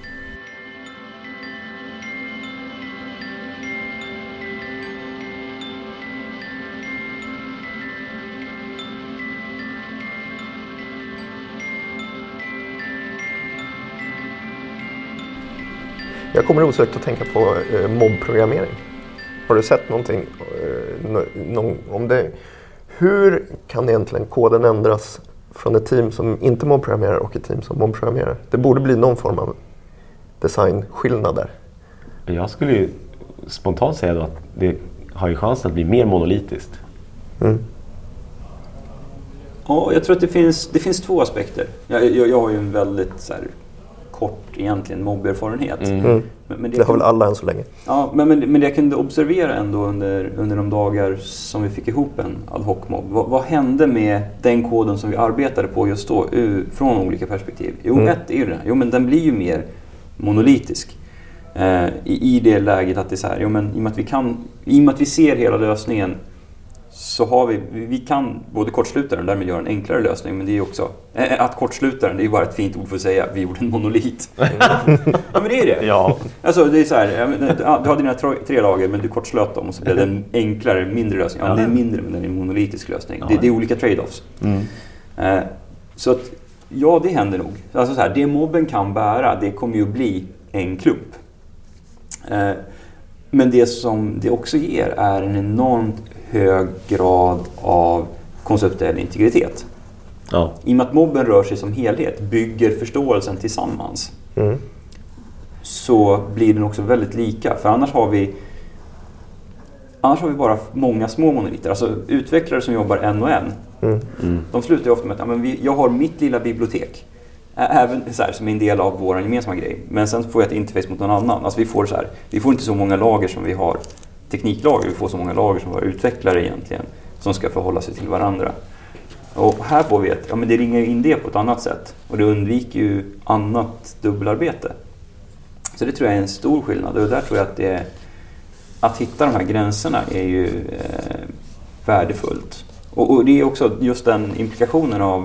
Jag kommer osökt att tänka på eh, mobbprogrammering. Har du sett någonting eh, no, någon, om det? Hur kan egentligen koden ändras från ett team som inte mobbprogrammerar och ett team som mobbprogrammerar? Det borde bli någon form av designskillnad där. Jag skulle ju spontant säga då att det har ju chansen att bli mer monolitiskt. Mm. Ja, jag tror att det finns, det finns två aspekter. Jag, jag, jag har ju en väldigt så här, kort egentligen mobberfarenhet. Mm. Men, men det, det har väl alla än så länge. Ja, men, men, men det jag kunde observera ändå under, under de dagar som vi fick ihop en ad hoc-mobb. Vad, vad hände med den koden som vi arbetade på just då ur, från olika perspektiv? Jo, mm. ett är ju det. Jo, men den blir ju mer monolitisk. Eh, i, I det läget att det är så här, jo, men i och med att vi kan, i och med att vi ser hela lösningen så har vi, vi kan både kortsluta den, därmed göra en enklare lösning, men det är ju också, äh, att kortsluta den, det är ju bara ett fint ord för att säga, vi gjorde en monolit. Mm. Ja, men det är det. Ja. Alltså det är så här, du hade dina tre lager, men du kortslöt dem och så blev det en enklare, mindre lösning. Ja, det är mindre, men det är en monolitisk lösning. Det, det är olika trade-offs. Mm. Eh, så att, ja, det händer nog. Alltså så här, det mobben kan bära, det kommer ju att bli en klump. Eh, men det som det också ger är en enormt hög grad av konceptuell integritet. Ja. I och med att mobben rör sig som helhet, bygger förståelsen tillsammans, mm. så blir den också väldigt lika. För annars har vi annars har vi bara många små monoliter. Alltså utvecklare som jobbar en och en. Mm. Mm. De slutar ju ofta med att ja, men vi, jag har mitt lilla bibliotek. Även så här, som en del av vår gemensamma grej. Men sen får jag ett interface mot någon annan. Alltså vi får så här, vi får inte så många lager som vi har tekniklager. Vi får så många lager som våra utvecklare egentligen, som ska förhålla sig till varandra. Och här får vi ett, ja men det ringer in det på ett annat sätt. Och det undviker ju annat dubbelarbete. Så det tror jag är en stor skillnad. Och där tror jag att det är, att hitta de här gränserna är ju eh, värdefullt. Och, och det är också just den implikationen av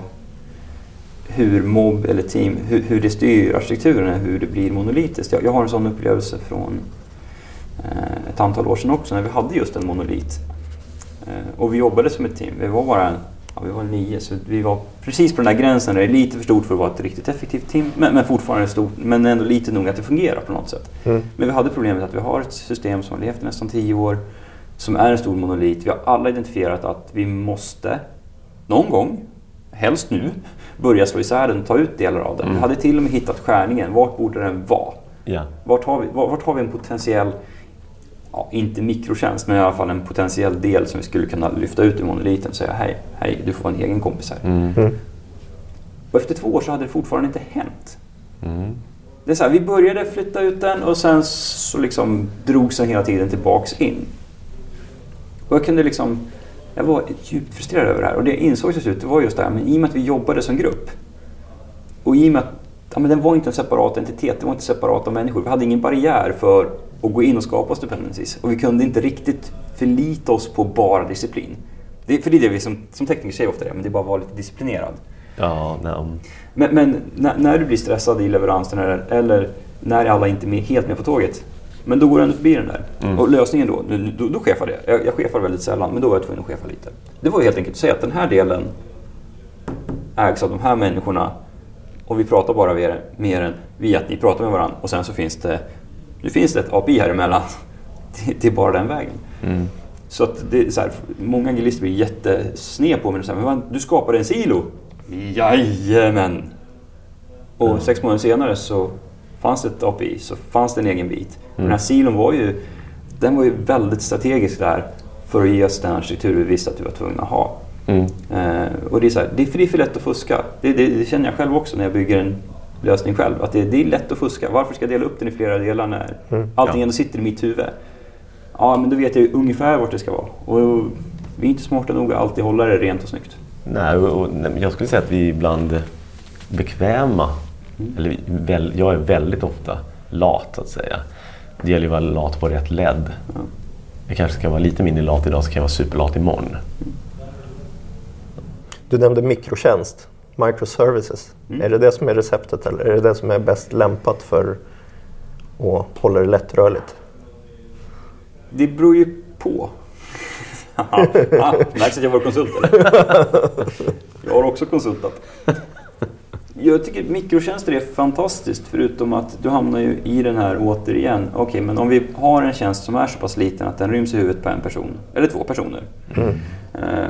hur mobb eller team, hur, hur det styr arkitekturen, hur det blir monolitiskt. Jag, jag har en sån upplevelse från eh, ett antal år sedan också, när vi hade just en monolit. Eh, och vi jobbade som ett team. Vi var bara en, ja, vi var nio, så vi var precis på den där gränsen där det är lite för stort för att vara ett riktigt effektivt team, men, men fortfarande stort, men ändå lite nog att det fungerar på något sätt. Mm. Men vi hade problemet att vi har ett system som har levt i nästan tio år, som är en stor monolit. Vi har alla identifierat att vi måste någon gång, helst nu, börja slå isär den och ta ut delar av den. Mm. Vi hade till och med hittat skärningen. Vart borde den vara? Yeah. Vart, har vi, vart har vi en potentiell, ja, inte mikrotjänst, men i alla fall en potentiell del som vi skulle kunna lyfta ut ur monoliten och säga hej, hej, du får vara en egen kompis här. Mm. Mm. Och efter två år så hade det fortfarande inte hänt. Mm. Det är så här, vi började flytta ut den och sen så liksom drogs den hela tiden tillbaks in. Och jag kunde liksom, jag var djupt frustrerad över det här. Och det jag insåg till slut, det var just det här, men i och med att vi jobbade som grupp och i och med att ja, men den var inte en separat entitet, det var inte separata människor. Vi hade ingen barriär för att gå in och skapa oss dependencies. Och vi kunde inte riktigt förlita oss på bara disciplin. Det, för det är det vi som, som tekniker säger ofta det, men det är bara att vara lite disciplinerad. Ja, no. Men, men när, när du blir stressad i leveransen eller, eller när alla inte är med, helt med på tåget, men då går du ändå förbi den där. Mm. Och lösningen då, då, då chefar det. Jag, jag chefar väldigt sällan, men då var jag tvungen att chefa lite. Det var ju helt enkelt att säga att den här delen ägs av de här människorna och vi pratar bara mer, mer än via att ni pratar med varandra. Och sen så finns det, nu finns det ett A P I här emellan till, till bara den vägen. Mm. Så att det är så här, många agilister blir jättesned på mig och säger, men du skapade en silo. Jajamän! Och mm. sex månader senare så fanns det ett A P I, så fanns det en egen bit. Mm. Den här silon var ju, den var ju väldigt strategisk där för att ge oss den arkitektur vi visste att vi var tvungna att ha. Mm. Eh, och det är så här, det är för, det är för lätt att fuska. Det, det, det känner jag själv också när jag bygger en lösning själv. Att det, det är lätt att fuska. Varför ska jag dela upp den i flera delar när mm. allting ja. ändå sitter i mitt huvud? Ja, men då vet jag ungefär vart det ska vara. Och vi är inte smarta nog att alltid hålla det rent och snyggt. Nej, och, och, jag skulle säga att vi är ibland bekväma. Mm. Eller väl, jag är väldigt ofta lat, att säga. Det gäller ju att vara lat på rätt led. Ja. Jag kanske ska vara lite mindre lat idag, så kan jag vara superlat imorgon. Mm. Du nämnde mikrotjänst, microservices. Mm. Är det det som är receptet, eller är det det som är bäst lämpat för att hålla det lättrörligt? Det beror ju på. ah, märks att jag var konsult, eller? Jag har också konsultat. Jag tycker mikrotjänster är fantastiskt, förutom att du hamnar ju i den här återigen. Okej, okay, men om vi har en tjänst som är så pass liten att den ryms i huvudet på en person, eller två personer. Mm. Eh,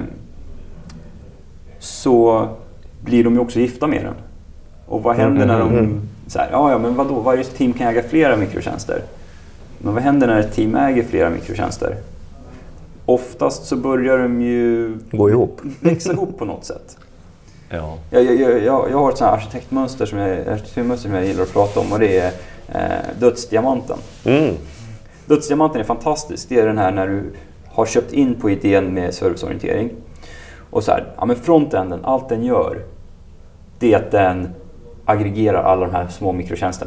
så blir de ju också gifta med den. Och vad händer när de... Så här, ja, ja, men vadå? Varje team kan äga flera mikrotjänster. Men vad händer när ett team äger flera mikrotjänster? Oftast så börjar de ju... Gå ihop. Växa ihop på något sätt. Ja. Jag, jag, jag, jag har ett sånt här arkitektmönster som jag, arkitektmönster som jag gillar att prata om, och det är eh, dödsdiamanten. Mm. Dödsdiamanten är fantastisk. Det är den här när du har köpt in på idén med serviceorientering. Och så här, ja men frontenden, allt den gör, det är att den aggregerar alla de här små mikrotjänsterna.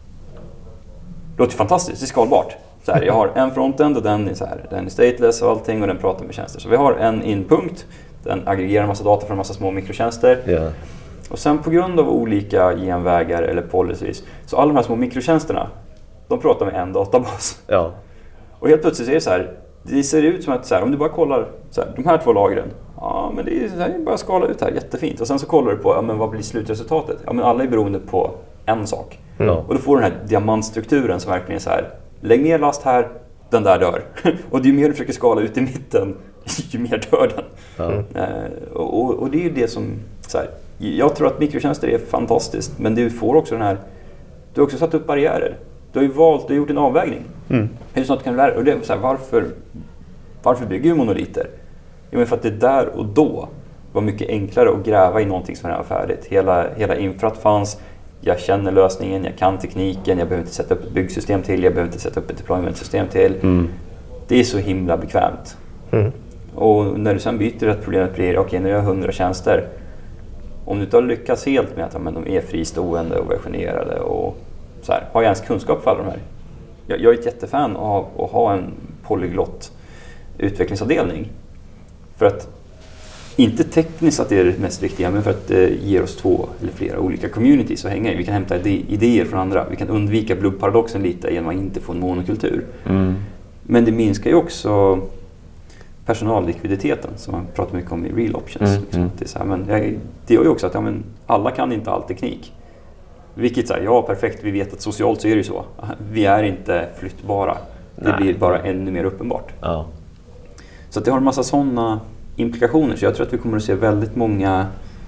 Det låter fantastiskt, det är skalbart. Så här, jag har en frontend och den är, så här, den är stateless och allting, och den pratar med tjänster. Så vi har en inpunkt, den aggregerar en massa data från en massa små mikrotjänster. Yeah. Och sen på grund av olika genvägar eller policies, så alla de här små mikrotjänsterna, de pratar med en databas. Ja. Och helt plötsligt är det så här, det ser ut som att så här, om du bara kollar så här, de här två lagren, ja men det är, så här, bara skala ut här, jättefint. Och sen så kollar du på, ja men vad blir slutresultatet? Ja men alla är beroende på en sak. Mm. Och då får du den här diamantstrukturen som verkligen är så här, lägg mer last här, den där dör. Och ju mer du försöker skala ut i mitten, ju mer dör den. Mm. Eh, och, och det är ju det som, så här, jag tror att mikrotjänster är fantastiskt, men du får också den här, du har också satt upp barriärer. Du har ju valt, du har gjort en avvägning. Mm. Hur snart kan du lära? Och det är så här, varför, varför bygger vi monoliter? Jo, men för att det där och då var mycket enklare att gräva i någonting som redan var färdigt. Hela, hela infrat fanns, jag känner lösningen, jag kan tekniken, jag behöver inte sätta upp ett byggsystem till, jag behöver inte sätta upp ett deployment-system till. Mm. Det är så himla bekvämt. Mm. Och när du sen byter att problemet blir, okej okay, nu har jag hundra tjänster. Om du inte har lyckats helt med att ja, men de är fristående och versionerade och så här, har jag ens kunskap för alla de här? Jag, jag är ett jättefan av att ha en polyglott utvecklingsavdelning. För att, inte tekniskt att det är det mest viktiga, men för att det ger oss två eller flera olika communities att hänga i. Vi kan hämta idéer från andra. Vi kan undvika blubbparadoxen lite genom att inte få en monokultur. Mm. Men det minskar ju också personallikviditeten som man pratar mycket om i real options. Mm. Liksom. Det, är så här, men jag, det är ju också att ja, men alla kan inte all teknik. Vilket så här, ja perfekt, vi vet att socialt så är det ju så. Vi är inte flyttbara. Det Nej. blir bara ännu mer uppenbart. Ja. Så att det har en massa sådana implikationer. Så jag tror att vi kommer att se väldigt många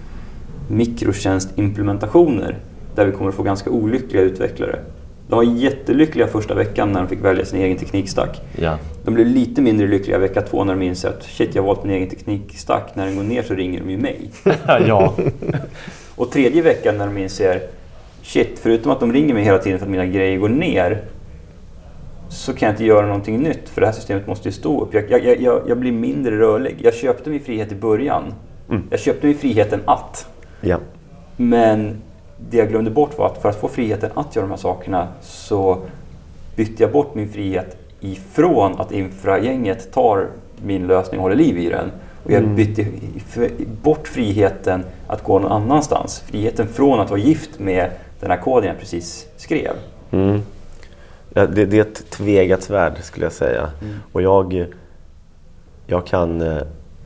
mikrotjänstimplementationer där vi kommer att få ganska olyckliga utvecklare. De var jättelyckliga första veckan när de fick välja sin egen teknikstack. Ja. De blev lite mindre lyckliga vecka två när de inser att shit, jag har valt min egen teknikstack. När den går ner så ringer de ju mig. Ja. Och tredje veckan när de inser shit, förutom att de ringer mig hela tiden för att mina grejer går ner, så kan jag inte göra någonting nytt, för det här systemet måste ju stå upp. Jag, jag, jag, jag blir mindre rörlig. Jag köpte min frihet i början. Mm. Jag köpte mig friheten att. Ja. Men det jag glömde bort var att för att få friheten att göra de här sakerna så bytte jag bort min frihet ifrån att infragänget tar min lösning och håller liv i den. Och jag Mm. bytte bort friheten att gå någon annanstans. Friheten från att vara gift med den här koden jag precis skrev. Mm. Ja, det, det är ett tveeggat svärd skulle jag säga. Mm. Och jag, jag kan, eh,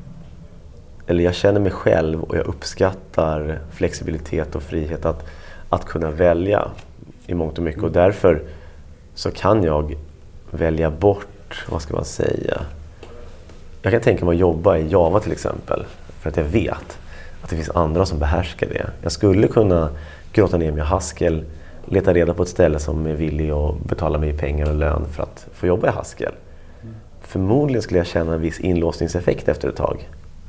eller jag känner mig själv och jag uppskattar flexibilitet och frihet att, att kunna välja i mångt och mycket. Och därför så kan jag välja bort, vad ska man säga? Jag kan tänka mig att jobba i Java till exempel, för att jag vet att det finns andra som behärskar det. Jag skulle kunna grotta ner mig i Haskell, leta reda på ett ställe som är villig att betala mig pengar och lön för att få jobba i Haskell. Mm. Förmodligen skulle jag känna en viss inlåsningseffekt efter ett tag.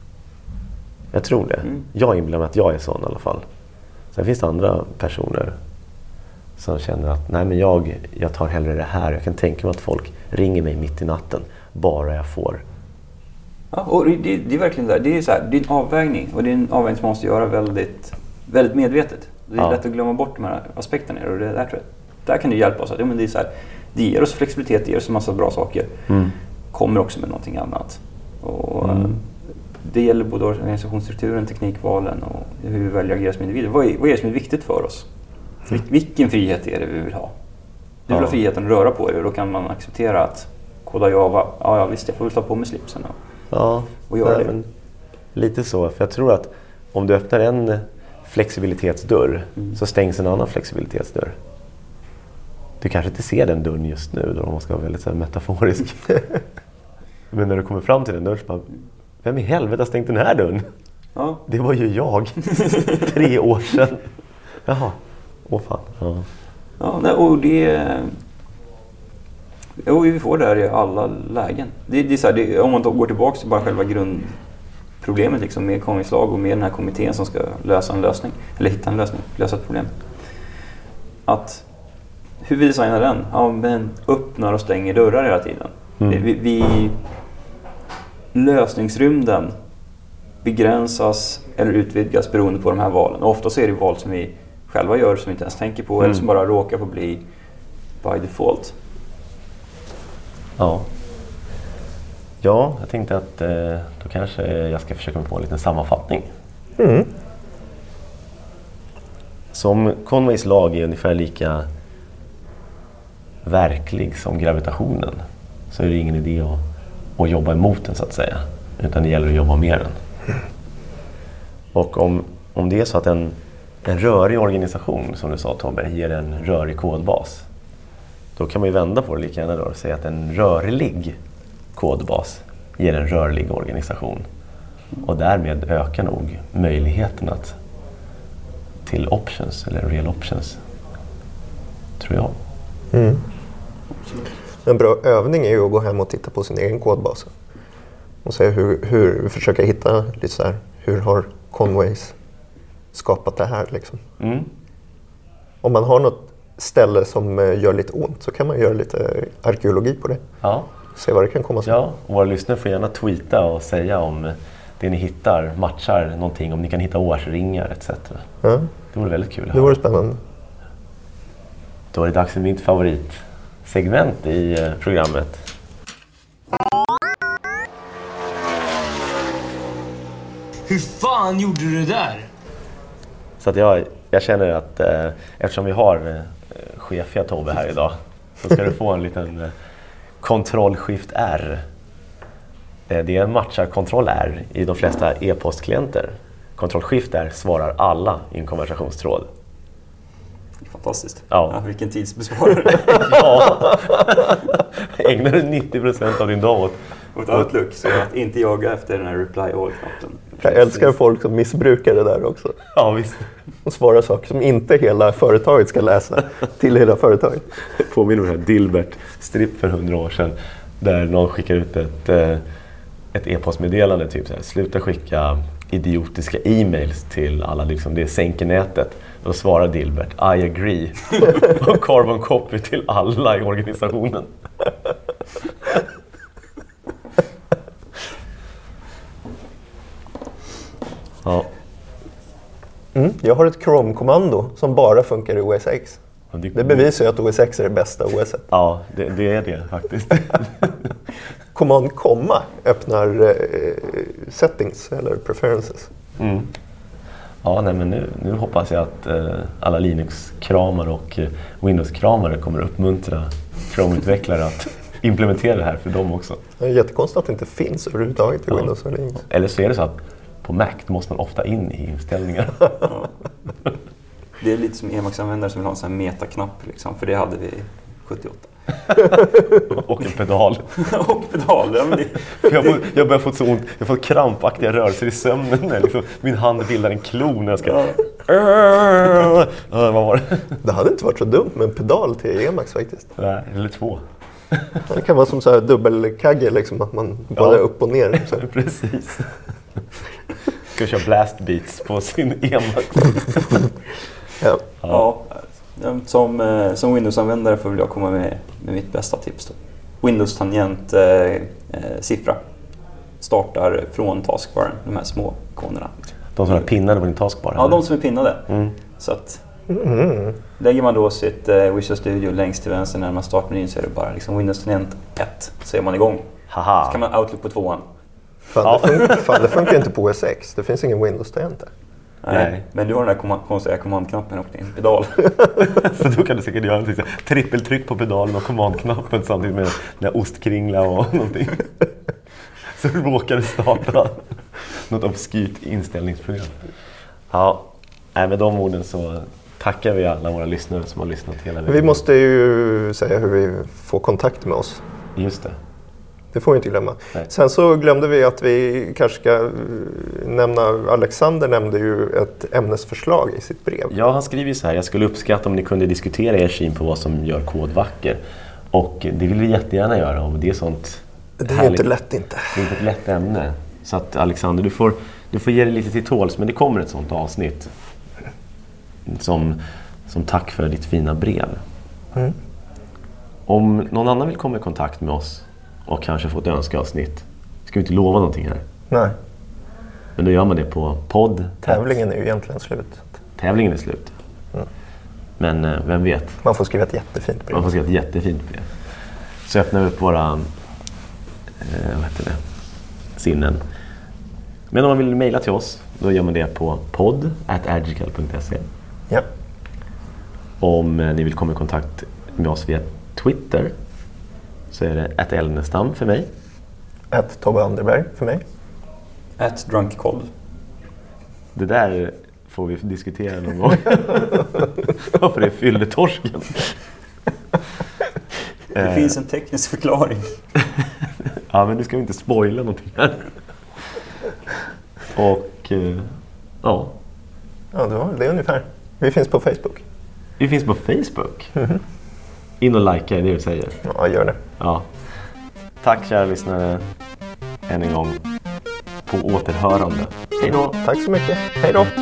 Jag tror det. Mm. Jag inbillar mig att jag är sån i alla fall. Sen finns det andra personer som känner att nej, men jag, jag tar hellre det här. Jag kan tänka mig att folk ringer mig mitt i natten bara jag får. Ja, och det, det är verkligen där. Det är så här, det är en avvägning, och det är en avvägning som man måste göra väldigt, väldigt medvetet. Det är ja. lätt att glömma bort de här aspekterna, och det där tror jag. Där kan det hjälpa oss. Att, ja, men det är så här, det ger oss flexibilitet, det ger oss en massa bra saker. Mm. Kommer också med någonting annat. Och mm. det gäller både organisationsstrukturen, teknikvalen och hur vi väljer att agera som individer. Vad är, vad är det som är viktigt för oss? Mm. Vilken frihet är det vi vill ha? Vi vill ja. ha friheten att röra på det, och då kan man acceptera att koda Java, ja, ja visst, jag får väl ta på mig slipsen och, ja, och göra nej, det. Men lite så, för jag tror att om du öppnar en flexibilitetsdörr mm. så stängs en annan flexibilitetsdörr. Du kanske inte ser den dörren just nu då, om man ska vara väldigt så här metaforisk. Men när du kommer fram till den dörren så bara, vem i helvete har stängt den här dörren? Ja. Det var ju jag. Tre år sedan. Jaha, åh fan. Ja, ja nej, och det... Jo, vi får det här i alla lägen. Det, det är så här, det, om man går tillbaka till bara själva grund, problemet liksom med Conway's-lag och med den här kommittén som ska lösa en lösning, eller hitta en lösning, lösa ett problem. Att hur vi designar den? Ja, men öppnar och stänger dörrar hela tiden. Mm. Vi, vi, lösningsrymden begränsas eller utvidgas beroende på de här valen. Och ofta så är det val som vi själva gör som vi inte ens tänker på, mm. eller som bara råkar få bli by default. Ja. Ja, jag tänkte att eh, då kanske jag ska försöka mig på en liten sammanfattning. Mm. Som Conways lag är ungefär lika verklig som gravitationen, så är det ingen idé att, att jobba emot den så att säga, utan det gäller att jobba med den. Och om, om det är så att en, en rörig organisation, som du sa Tobbe, ger en rörig kodbas, då kan man ju vända på det lika gärna då och säga att en rörlig kodbas ger en rörlig organisation. Och därmed ökar nog möjligheten att till options eller real options, tror jag. Mm. En bra övning är ju att gå hem och titta på sin egen kodbas och se hur, hur försöka hitta lite så här, hur har Conways skapat det här liksom. Mm. Om man har något ställe som gör lite ont så kan man göra lite arkeologi på det. Ja. Se vad det kan komma sig. Ja, och våra lyssnare får gärna tweeta och säga om det ni hittar matchar någonting, om ni kan hitta årsringar et cetera. Ja. Det vore väldigt kul. Det vore spännande. Då är det dags för mitt favoritsegment i programmet. Hur fan gjorde du det där? Så att jag, jag känner att eh, eftersom vi har eh, chefiga Tobbe här idag, så ska du få en liten eh, kontroll-skift R. Eh, det är en matchar kontroll-R i de flesta e-postklienter. Kontroll-skift R svarar alla i en konversationstråd. Fantastiskt. Ja. Ja, vilken tidsbesparare. Ja. Ägnar du nittio procent av din dag åt, åt Outlook, så att inte jaga efter den här reply all-knappen. Jag älskar folk som missbrukar det där också. Ja, visst. Och svarar saker som inte hela företaget ska läsa till hela företaget. Påminner om den här Dilbert-stripp för hundra år sedan, där någon skickar ut ett, ett e-postmeddelande, typ så här: sluta skicka idiotiska e-mails till alla, liksom, det sänker nätet. Och då svarar Dilbert, I agree. Och carbon copy till alla i organisationen. Ja. Mm, jag har ett Chrome-kommando som bara funkar i O S X. Det, det bevisar ju att O S X är det bästa O S. Ja, det, det är det faktiskt. Command komma öppnar eh, settings eller preferences. Mm. Ja, nej, men nu, nu hoppas jag att eh, alla Linux-kramare och eh, Windows-kramare kommer att uppmuntra Chrome-utvecklare att implementera det här för dem också. Det är jättekonstigt att det inte finns överhuvudtaget i ja. Windows och Linux. Eller så är det så att på Mac måste man ofta in i inställningar. Ja. Det är lite som Emacs-användare som vill ha en sån här metaknapp, liksom, för det hade vi sjuttioåtta. Och en pedal. Och pedal, ja, men det... jag, får, jag börjar få så ont, jag får krampaktiga rörelser i sömnen när liksom, min hand bildar en klon när jag ska... Ja. Vad var det? Det hade inte varit så dumt med en pedal till Emacs faktiskt. Nej, eller två. Det kan vara som så här dubbelkagge, liksom, att man både ja. upp och ner. Så. Precis. Ska köra blast beats på sin Emacs. Ja. Ja. Som, som Windows-användare får jag komma med, med mitt bästa tips då. Windows-tangent eh, siffra startar från taskbaren, de här små ikonerna. De som är pinnade på din taskbar? Ja, de som är pinnade. Mm. Så att mm. lägger man då sitt eh, Visual Studio längst till vänster när man startmenyn, så är det bara liksom Windows-tangent ett, så är man igång. Haha. Så kan man Outlook på tvåan. Fan, ja. det, funkar, fan, det funkar inte på O S X, det finns ingen Windows-tangent där. Nej, Nej, men du har den där konstiga command-knappen och din pedal. Så då kan du säkert göra en trippeltryck på pedalen och command-knappen samtidigt med en ostkringla och någonting. Så råkar du starta något obskyrt inställningsprogram. Ja, med de orden så tackar vi alla våra lyssnare som har lyssnat hela vägen. Vi måste ju säga hur vi får kontakt med oss. Just det. Det får vi inte glömma. Nej. Sen så glömde vi att vi kanske ska nämna, Alexander nämnde ju ett ämnesförslag i sitt brev. Ja, han skriver ju så här: jag skulle uppskatta om ni kunde diskutera er syn på vad som gör kod vacker. Och det vill vi jättegärna göra, och det är sånt Det är härligt. inte lätt inte. Det är inte ett lätt ämne. Så att Alexander, du får, du får ge dig lite till tåls, men det kommer ett sånt avsnitt som, som tack för ditt fina brev. Mm. Om någon annan vill komma i kontakt med oss och kanske få ett önskeavsnitt, ska vi inte lova någonting här. Nej. Men då gör man det på podd. Tävlingen är ju egentligen slut. Tävlingen är slut. Mm. Men eh, vem vet? Man får skriva ett jättefint brev. Man får skriva ett jättefint brev. Så öppnar vi upp våra eh, vad heter det? sinnen. Men om man vill mejla till oss, då gör man det på podd at agical punkt se. Ja. Om eh, ni vill komma i kontakt med oss via Twitter så är det at elnestam för mig. Ett Tobbe Anderberg för mig. Ett drunkcold. Det där får vi diskutera någon gång. Varför det är fylletorsken. Det finns en teknisk förklaring. Ja, men du ska inte spoila någonting här. Och eh, ja. Ja, det var det ungefär. Vi finns på Facebook. Vi finns på Facebook. Mm-hmm. In och likea, det är det du säger. Ja, gör det. Ja. Tack kära lyssnare. Än en gång. På återhörande. Hej då. Tack så mycket. Hej då.